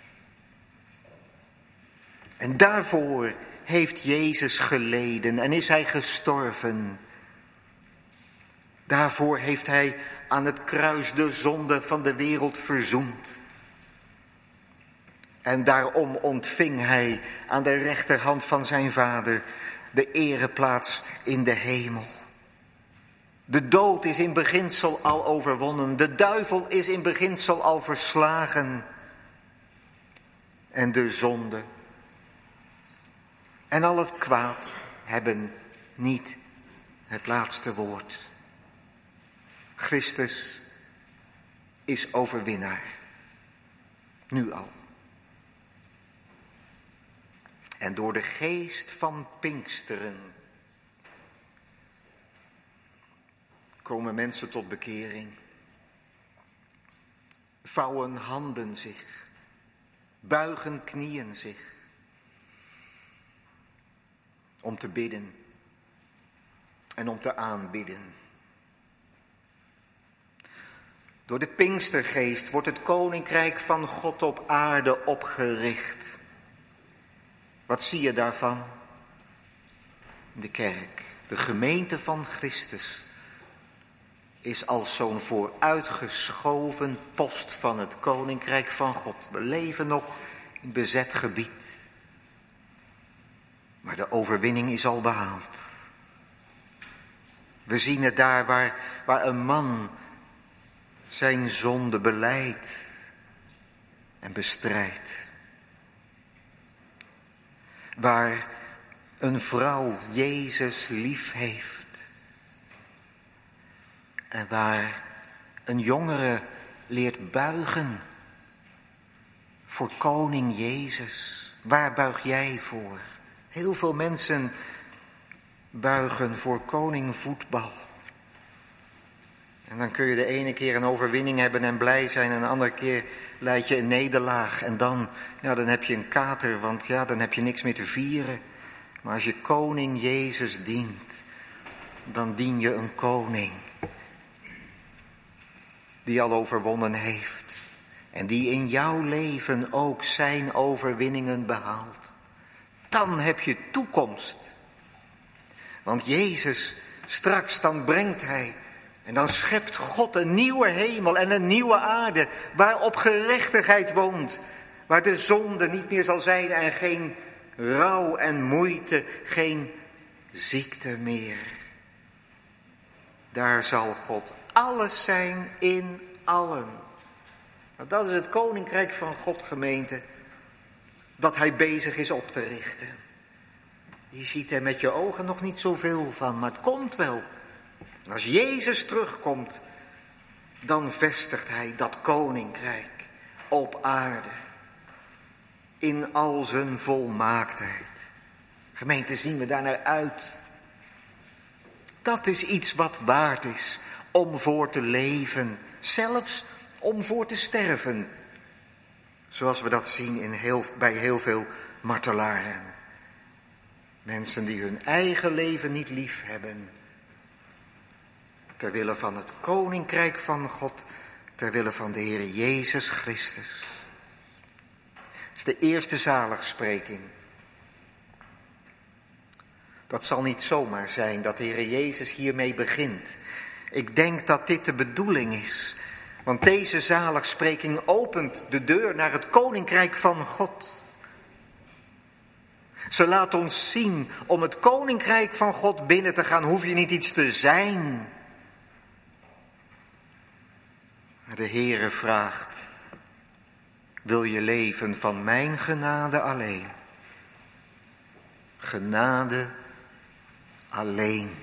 En daarvoor heeft Jezus geleden en is hij gestorven. Daarvoor heeft hij aan het kruis de zonde van de wereld verzoend. En daarom ontving hij aan de rechterhand van zijn Vader de ereplaats in de hemel. De dood is in beginsel al overwonnen. De duivel is in beginsel al verslagen. En de zonde en al het kwaad hebben niet het laatste woord. Christus is overwinnaar. Nu al. En door de geest van Pinksteren komen mensen tot bekering. Vouwen handen zich. Buigen knieën zich. Om te bidden. En om te aanbidden. Door de Pinkstergeest wordt het koninkrijk van God op aarde opgericht. Wat zie je daarvan? De kerk, de gemeente van Christus, is als zo'n vooruitgeschoven post van het koninkrijk van God. We leven nog in bezet gebied. Maar de overwinning is al behaald. We zien het daar waar een man zijn zonde belijdt en bestrijdt. Waar een vrouw Jezus lief heeft. En waar een jongere leert buigen voor koning Jezus. Waar buig jij voor? Heel veel mensen buigen voor koning voetbal. En dan kun je de ene keer een overwinning hebben en blij zijn. En de andere keer leid je een nederlaag. En dan heb je een kater, want dan heb je niks meer te vieren. Maar als je koning Jezus dient, dan dien je een koning. Die al overwonnen heeft. En die in jouw leven ook zijn overwinningen behaalt. Dan heb je toekomst. Want Jezus, straks dan brengt hij. En dan schept God een nieuwe hemel en een nieuwe aarde. Waarop gerechtigheid woont. Waar de zonde niet meer zal zijn en geen rouw en moeite. Geen ziekte meer. Daar zal God alles zijn in allen. Nou, dat is het koninkrijk van God, gemeente. Dat hij bezig is op te richten. Je ziet er met je ogen nog niet zoveel van, maar het komt wel. En als Jezus terugkomt, dan vestigt hij dat koninkrijk op aarde. In al zijn volmaaktheid. Gemeente, zien we daar naar uit. Dat is iets wat waard is om voor te leven. Zelfs om voor te sterven. Zoals we dat zien bij heel veel martelaren. Mensen die hun eigen leven niet lief hebben. Ter wille van het koninkrijk van God. Ter wille van de Heer Jezus Christus. Dat is de eerste zaligspreking. Dat zal niet zomaar zijn dat de Heer Jezus hiermee begint. Ik denk dat dit de bedoeling is. Want deze zaligspreking opent de deur naar het koninkrijk van God. Ze laat ons zien, om het koninkrijk van God binnen te gaan, hoef je niet iets te zijn. Maar de Heere vraagt, wil je leven van mijn genade alleen? Genade alleen.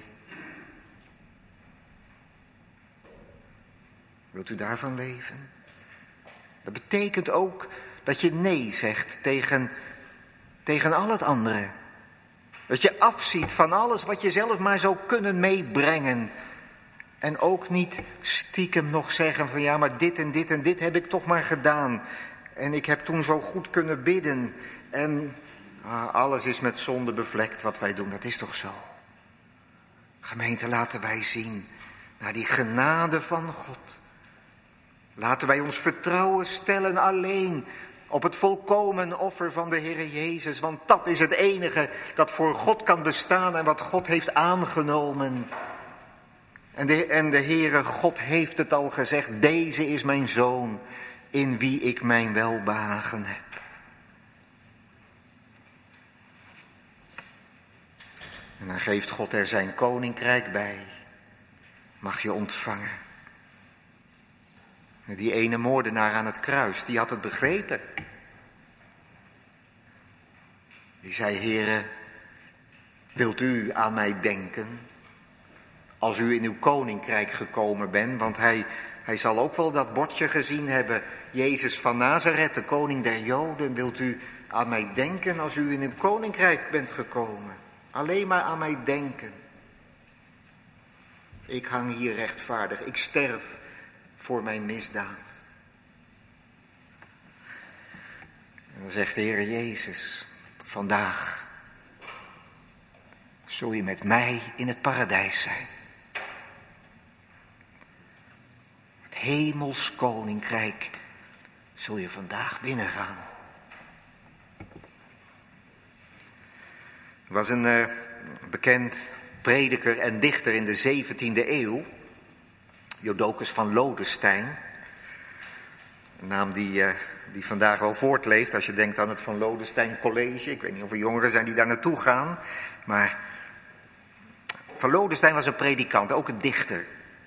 Wilt u daarvan leven? Dat betekent ook dat je nee zegt tegen al het andere. Dat je afziet van alles wat je zelf maar zou kunnen meebrengen. En ook niet stiekem nog zeggen van ja, maar dit en dit en dit heb ik toch maar gedaan. En ik heb toen zo goed kunnen bidden. En Alles is met zonde bevlekt wat wij doen, dat is toch zo? Gemeente, laten wij zien naar die genade van God. Laten wij ons vertrouwen stellen alleen op het volkomen offer van de Heere Jezus. Want dat is het enige dat voor God kan bestaan en wat God heeft aangenomen. En de Heere God heeft het al gezegd, deze is mijn Zoon in wie ik mijn welbehagen heb. En dan geeft God er zijn koninkrijk bij. Mag je ontvangen. Die ene moordenaar aan het kruis, die had het begrepen. Die zei, Heere, wilt u aan mij denken als u in uw koninkrijk gekomen bent? Want hij zal ook wel dat bordje gezien hebben. Jezus van Nazareth, de koning der Joden. Wilt u aan mij denken als u in uw koninkrijk bent gekomen? Alleen maar aan mij denken. Ik hang hier rechtvaardig. Ik sterf voor mijn misdaad. En dan zegt de Heer Jezus, vandaag zul je met mij in het paradijs zijn. Het hemels koninkrijk zul je vandaag binnengaan. Er was een bekend prediker en dichter in de 17e eeuw, Jodocus van Lodestein. Een naam die vandaag wel voortleeft als je denkt aan het Van Lodestein College. Ik weet niet of er jongeren zijn die daar naartoe gaan. Maar Van Lodestein was een predikant, ook een dichter.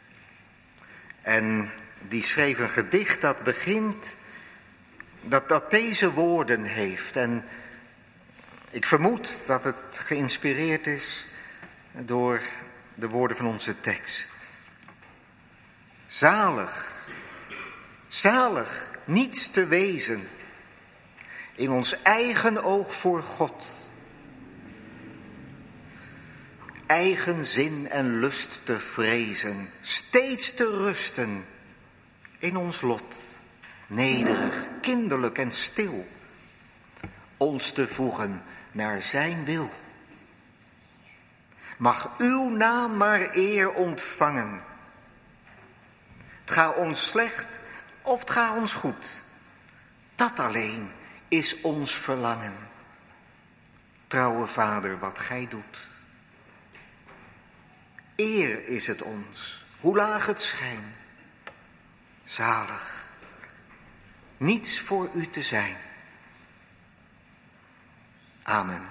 En die schreef een gedicht dat begint, dat deze woorden heeft. En ik vermoed dat het geïnspireerd is door de woorden van onze tekst. Zalig, zalig niets te wezen in ons eigen oog voor God. Eigen zin en lust te vrezen, steeds te rusten in ons lot. Nederig, kinderlijk en stil, ons te voegen naar zijn wil. Mag uw naam maar eer ontvangen. Het gaat ons slecht of het gaat ons goed. Dat alleen is ons verlangen. Trouwe Vader, wat gij doet. Eer is het ons, hoe laag het schijn. Zalig, niets voor u te zijn. Amen.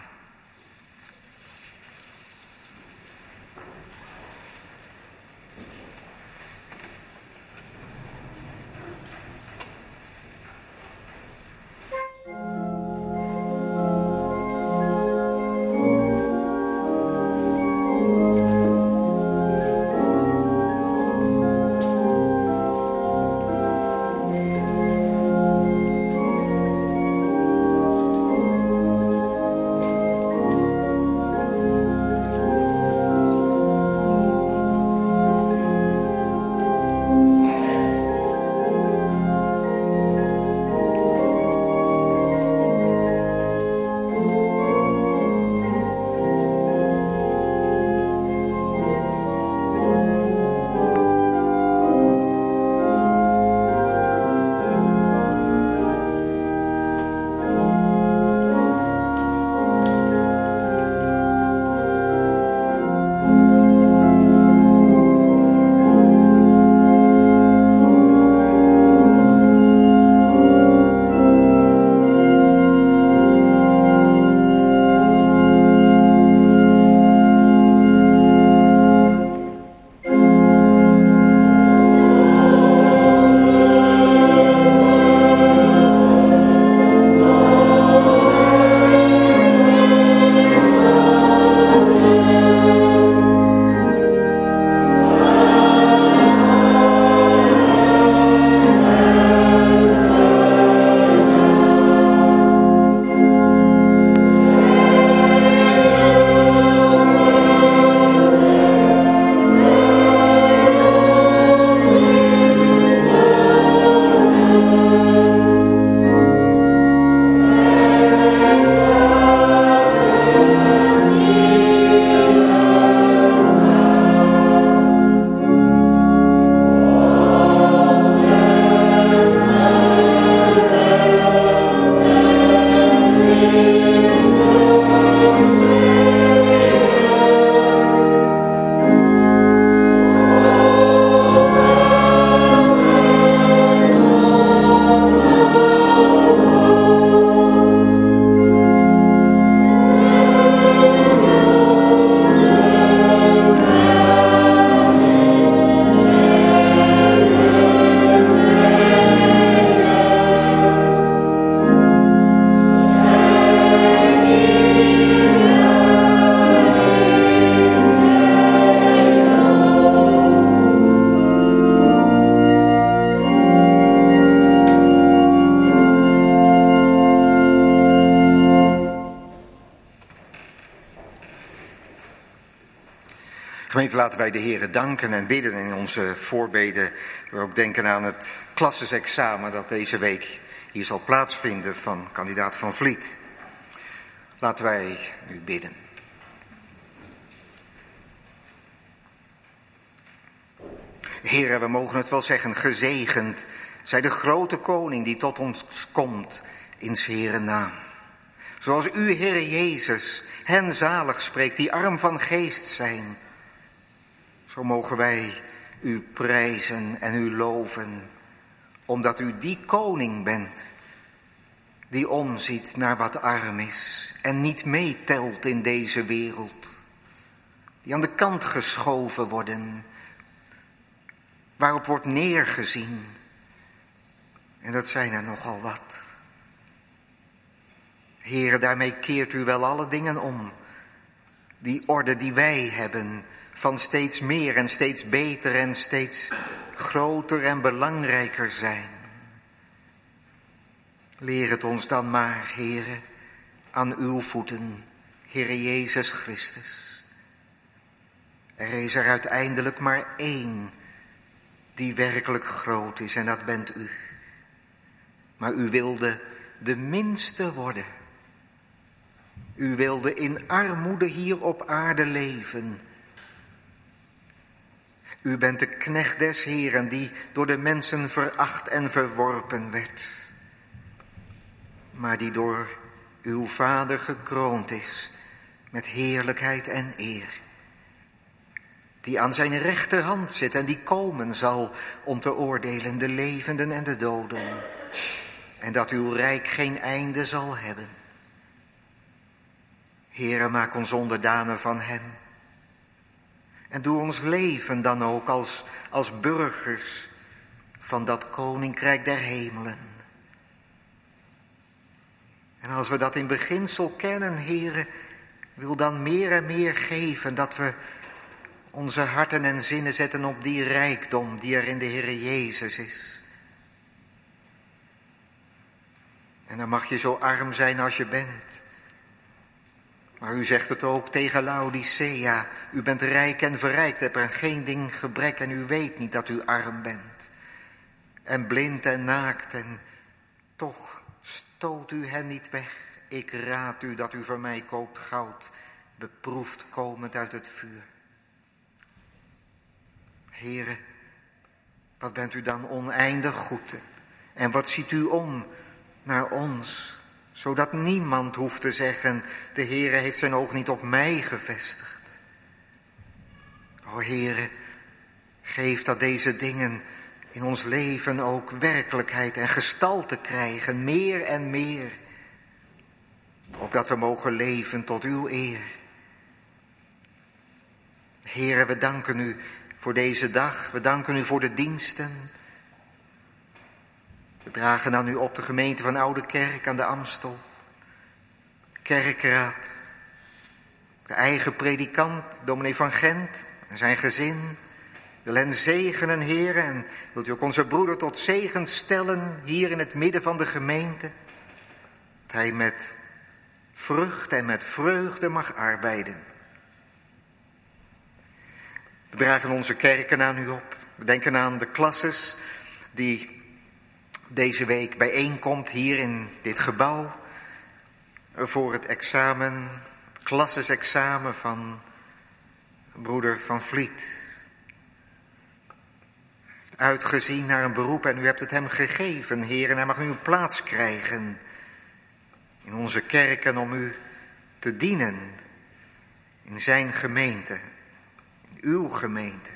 Gemeente, laten wij de Heere danken en bidden in onze voorbeden. We ook denken aan het klassenexamen dat deze week hier zal plaatsvinden van kandidaat Van Vliet. Laten wij nu bidden. Heere, we mogen het wel zeggen, gezegend zij de grote koning die tot ons komt in 's Heeren naam. Zoals u, Heere Jezus, hen zalig spreekt die arm van geest zijn. Zo mogen wij u prijzen en u loven, omdat u die koning bent, die omziet naar wat arm is en niet meetelt in deze wereld. Die aan de kant geschoven worden, waarop wordt neergezien. En dat zijn er nogal wat. Heere, daarmee keert u wel alle dingen om. Die orde die wij hebben, van steeds meer en steeds beter en steeds groter en belangrijker zijn. Leer het ons dan maar, Heere, aan uw voeten, Heere Jezus Christus. Er is er uiteindelijk maar één die werkelijk groot is en dat bent u. Maar u wilde de minste worden. U wilde in armoede hier op aarde leven. U bent de knecht des Heeren die door de mensen veracht en verworpen werd. Maar die door uw Vader gekroond is met heerlijkheid en eer. Die aan zijn rechterhand zit en die komen zal om te oordelen de levenden en de doden. En dat uw rijk geen einde zal hebben. Heere, maak ons onderdanen van hem. En doe ons leven dan ook als burgers van dat koninkrijk der hemelen. En als we dat in beginsel kennen, Heere, wil dan meer en meer geven dat we onze harten en zinnen zetten op die rijkdom die er in de Heere Jezus is. En dan mag je zo arm zijn als je bent. Maar u zegt het ook tegen Laodicea. U bent rijk en verrijkt, hebt er geen ding gebrek en u weet niet dat u arm bent. En blind en naakt en toch stoot u hen niet weg. Ik raad u dat u voor mij koopt goud, beproefd komend uit het vuur. Heere, wat bent u dan oneindig goed en wat ziet u om naar ons, zodat niemand hoeft te zeggen, de Heere heeft zijn oog niet op mij gevestigd. O Heere, geef dat deze dingen in ons leven ook werkelijkheid en gestalte krijgen, meer en meer, opdat we mogen leven tot uw eer. Heere, we danken u voor deze dag, we danken u voor de diensten. We dragen aan u op de gemeente van Oude Kerk aan de Amstel, kerkraad, de eigen predikant, dominee van Gent en zijn gezin. Wil hen zegenen, Heere, en wilt u ook onze broeder tot zegen stellen hier in het midden van de gemeente. Dat hij met vrucht en met vreugde mag arbeiden. We dragen onze kerken aan u op. We denken aan de klasses die deze week bijeenkomt hier in dit gebouw voor het examen, het klassesexamen van broeder Van Vliet. Uitgezien naar een beroep en u hebt het hem gegeven, Heer, en hij mag nu een plaats krijgen in onze kerken om u te dienen in zijn gemeente, in uw gemeente.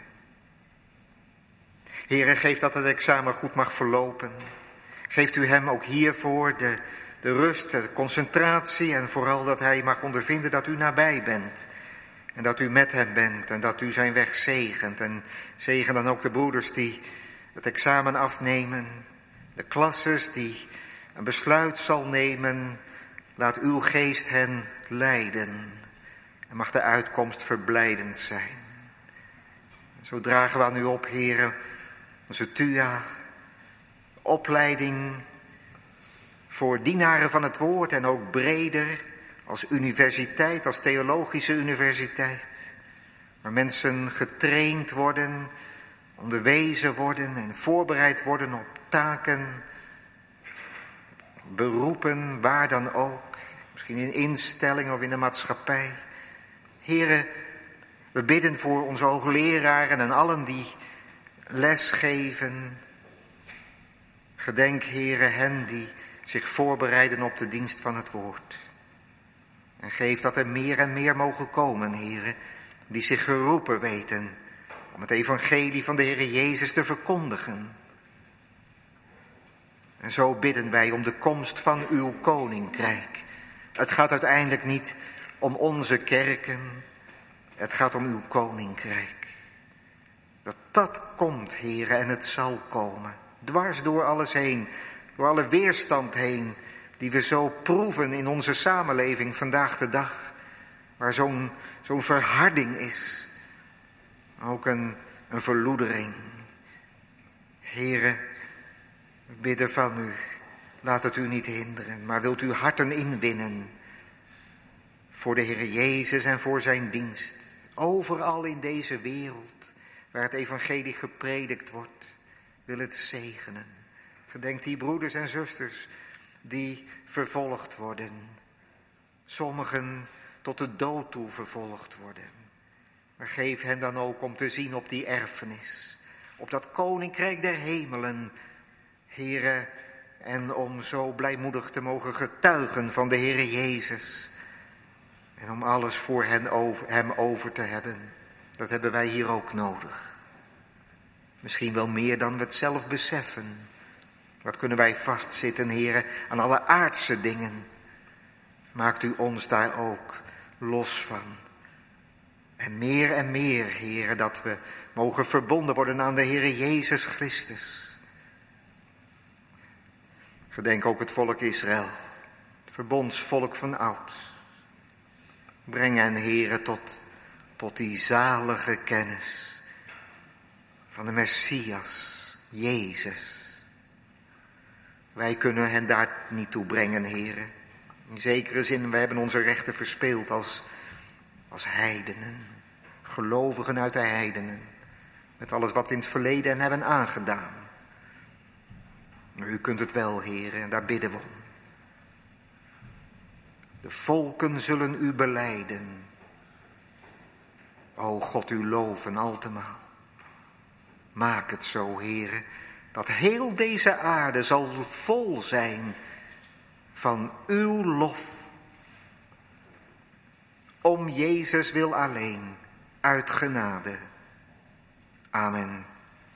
Heer, geef dat het examen goed mag verlopen. Geeft u hem ook hiervoor de rust, de concentratie en vooral dat hij mag ondervinden dat u nabij bent. En dat u met hem bent en dat u zijn weg zegent. En zegen dan ook de broeders die het examen afnemen. De klasses die een besluit zal nemen. Laat uw geest hen leiden. En mag de uitkomst verblijdend zijn. Zo dragen we aan u op, Heere, onze TUA, opleiding voor dienaren van het woord en ook breder als universiteit, als theologische universiteit. waar mensen getraind worden, onderwezen worden en voorbereid worden op taken, beroepen, waar dan ook, misschien in instellingen of in de maatschappij. Here, we bidden voor onze hoogleraren en allen die les geven. Gedenk, Here, hen die zich voorbereiden op de dienst van het woord. En geef dat er meer en meer mogen komen, Here, die zich geroepen weten om het evangelie van de Heer Jezus te verkondigen. En zo bidden wij om de komst van uw koninkrijk. Het gaat uiteindelijk niet om onze kerken, het gaat om uw koninkrijk. Dat komt, Heere, en het zal komen. Dwars door alles heen, door alle weerstand heen, die we zo proeven in onze samenleving vandaag de dag. Waar zo'n verharding is. Ook een verloedering. Heere, we bidden van u. Laat het u niet hinderen, maar wilt u harten inwinnen. Voor de Heer Jezus en voor zijn dienst. Overal in deze wereld, waar het evangelie gepredikt wordt, wil het zegenen. Gedenk die broeders en zusters die vervolgd worden. Sommigen tot de dood toe vervolgd worden. Maar geef hen dan ook om te zien op die erfenis. Op dat koninkrijk der hemelen, Heere. En om zo blijmoedig te mogen getuigen van de Heere Jezus. En om alles voor hem over te hebben. Dat hebben wij hier ook nodig. Misschien wel meer dan we het zelf beseffen. Wat kunnen wij vastzitten, Heere, aan alle aardse dingen. Maakt u ons daar ook los van. En meer, Heere, dat we mogen verbonden worden aan de Heere Jezus Christus. Gedenk ook het volk Israël, het verbondsvolk van oud. Breng hen, Heere, tot die zalige kennis van de Messias, Jezus. Wij kunnen hen daar niet toe brengen, Heere. In zekere zin, wij hebben onze rechten verspeeld als heidenen, gelovigen uit de heidenen, met alles wat we in het verleden hen hebben aangedaan. Maar u kunt het wel, Heere, en daar bidden we om. De volken zullen u belijden. O God, u loven altemaal. Maak het zo, Heere, dat heel deze aarde zal vol zijn van uw lof. Om Jezus wil alleen, uit genade. Amen.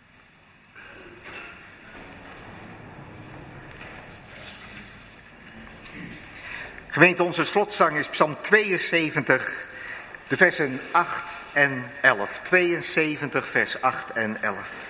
Gemeente, onze slotzang is Psalm 72, de versen 8 en 11. 72, vers 8 en 11.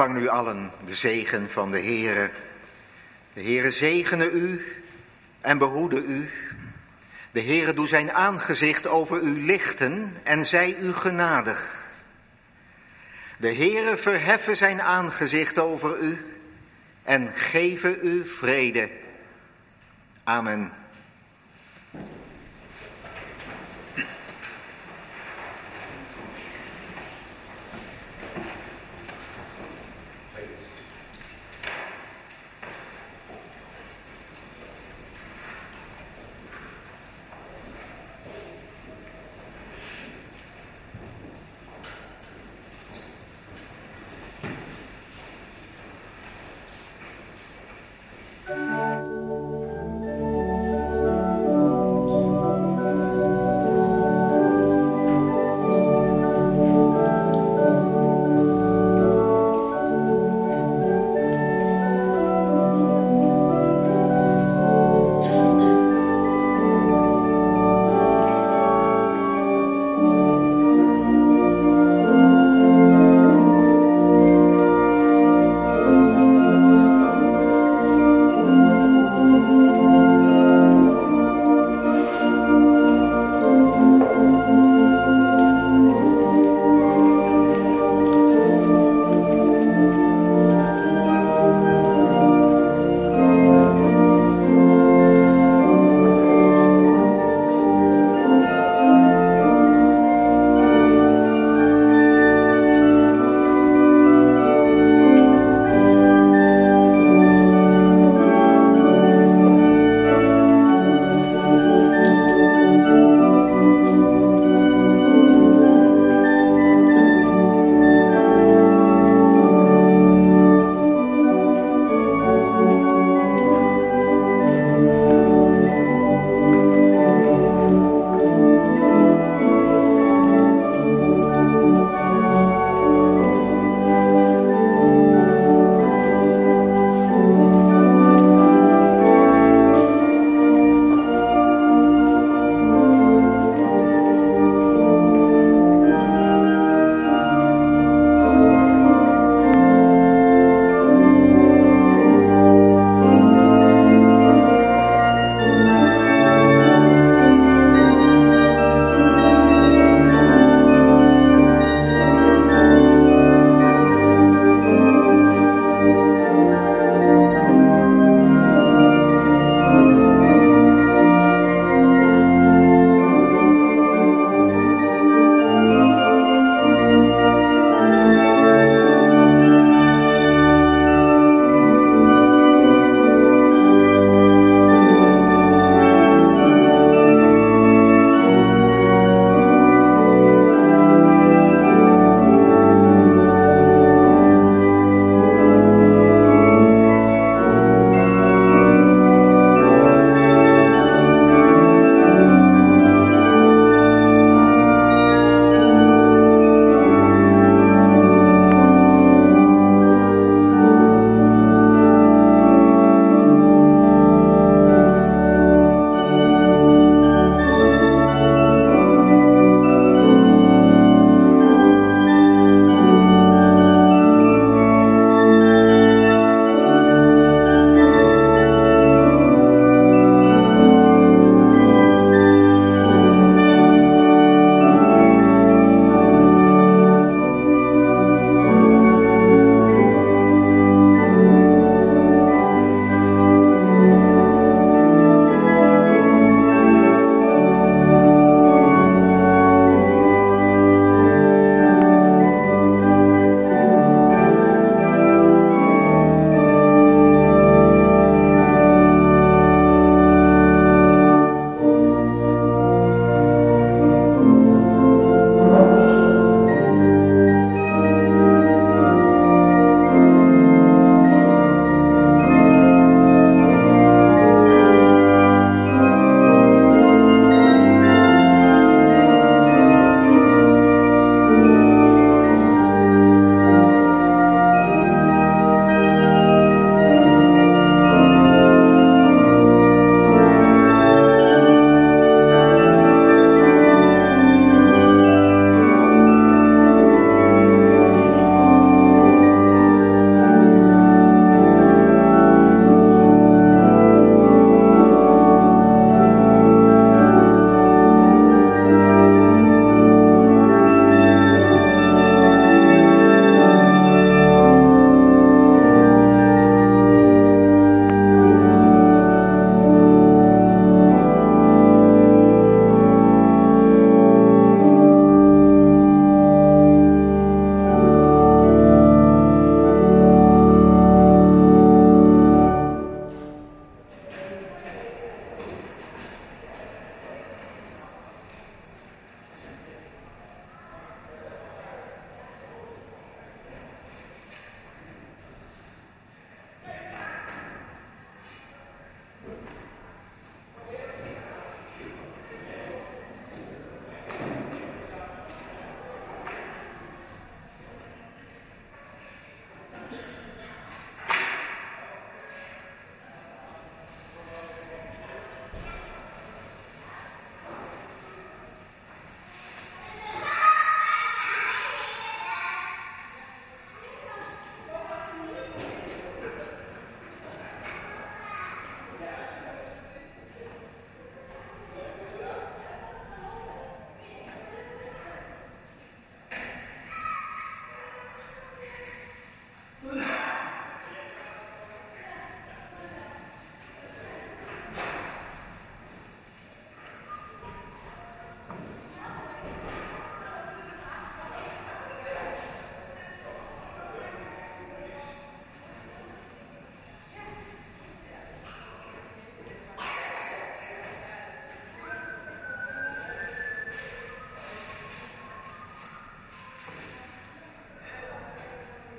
Ontvang nu allen de zegen van de Heere. De Heere zegene u en behoede u. De Heere doe zijn aangezicht over u lichten en zij u genadig. De Heere verheffe zijn aangezicht over u en geven u vrede. Amen.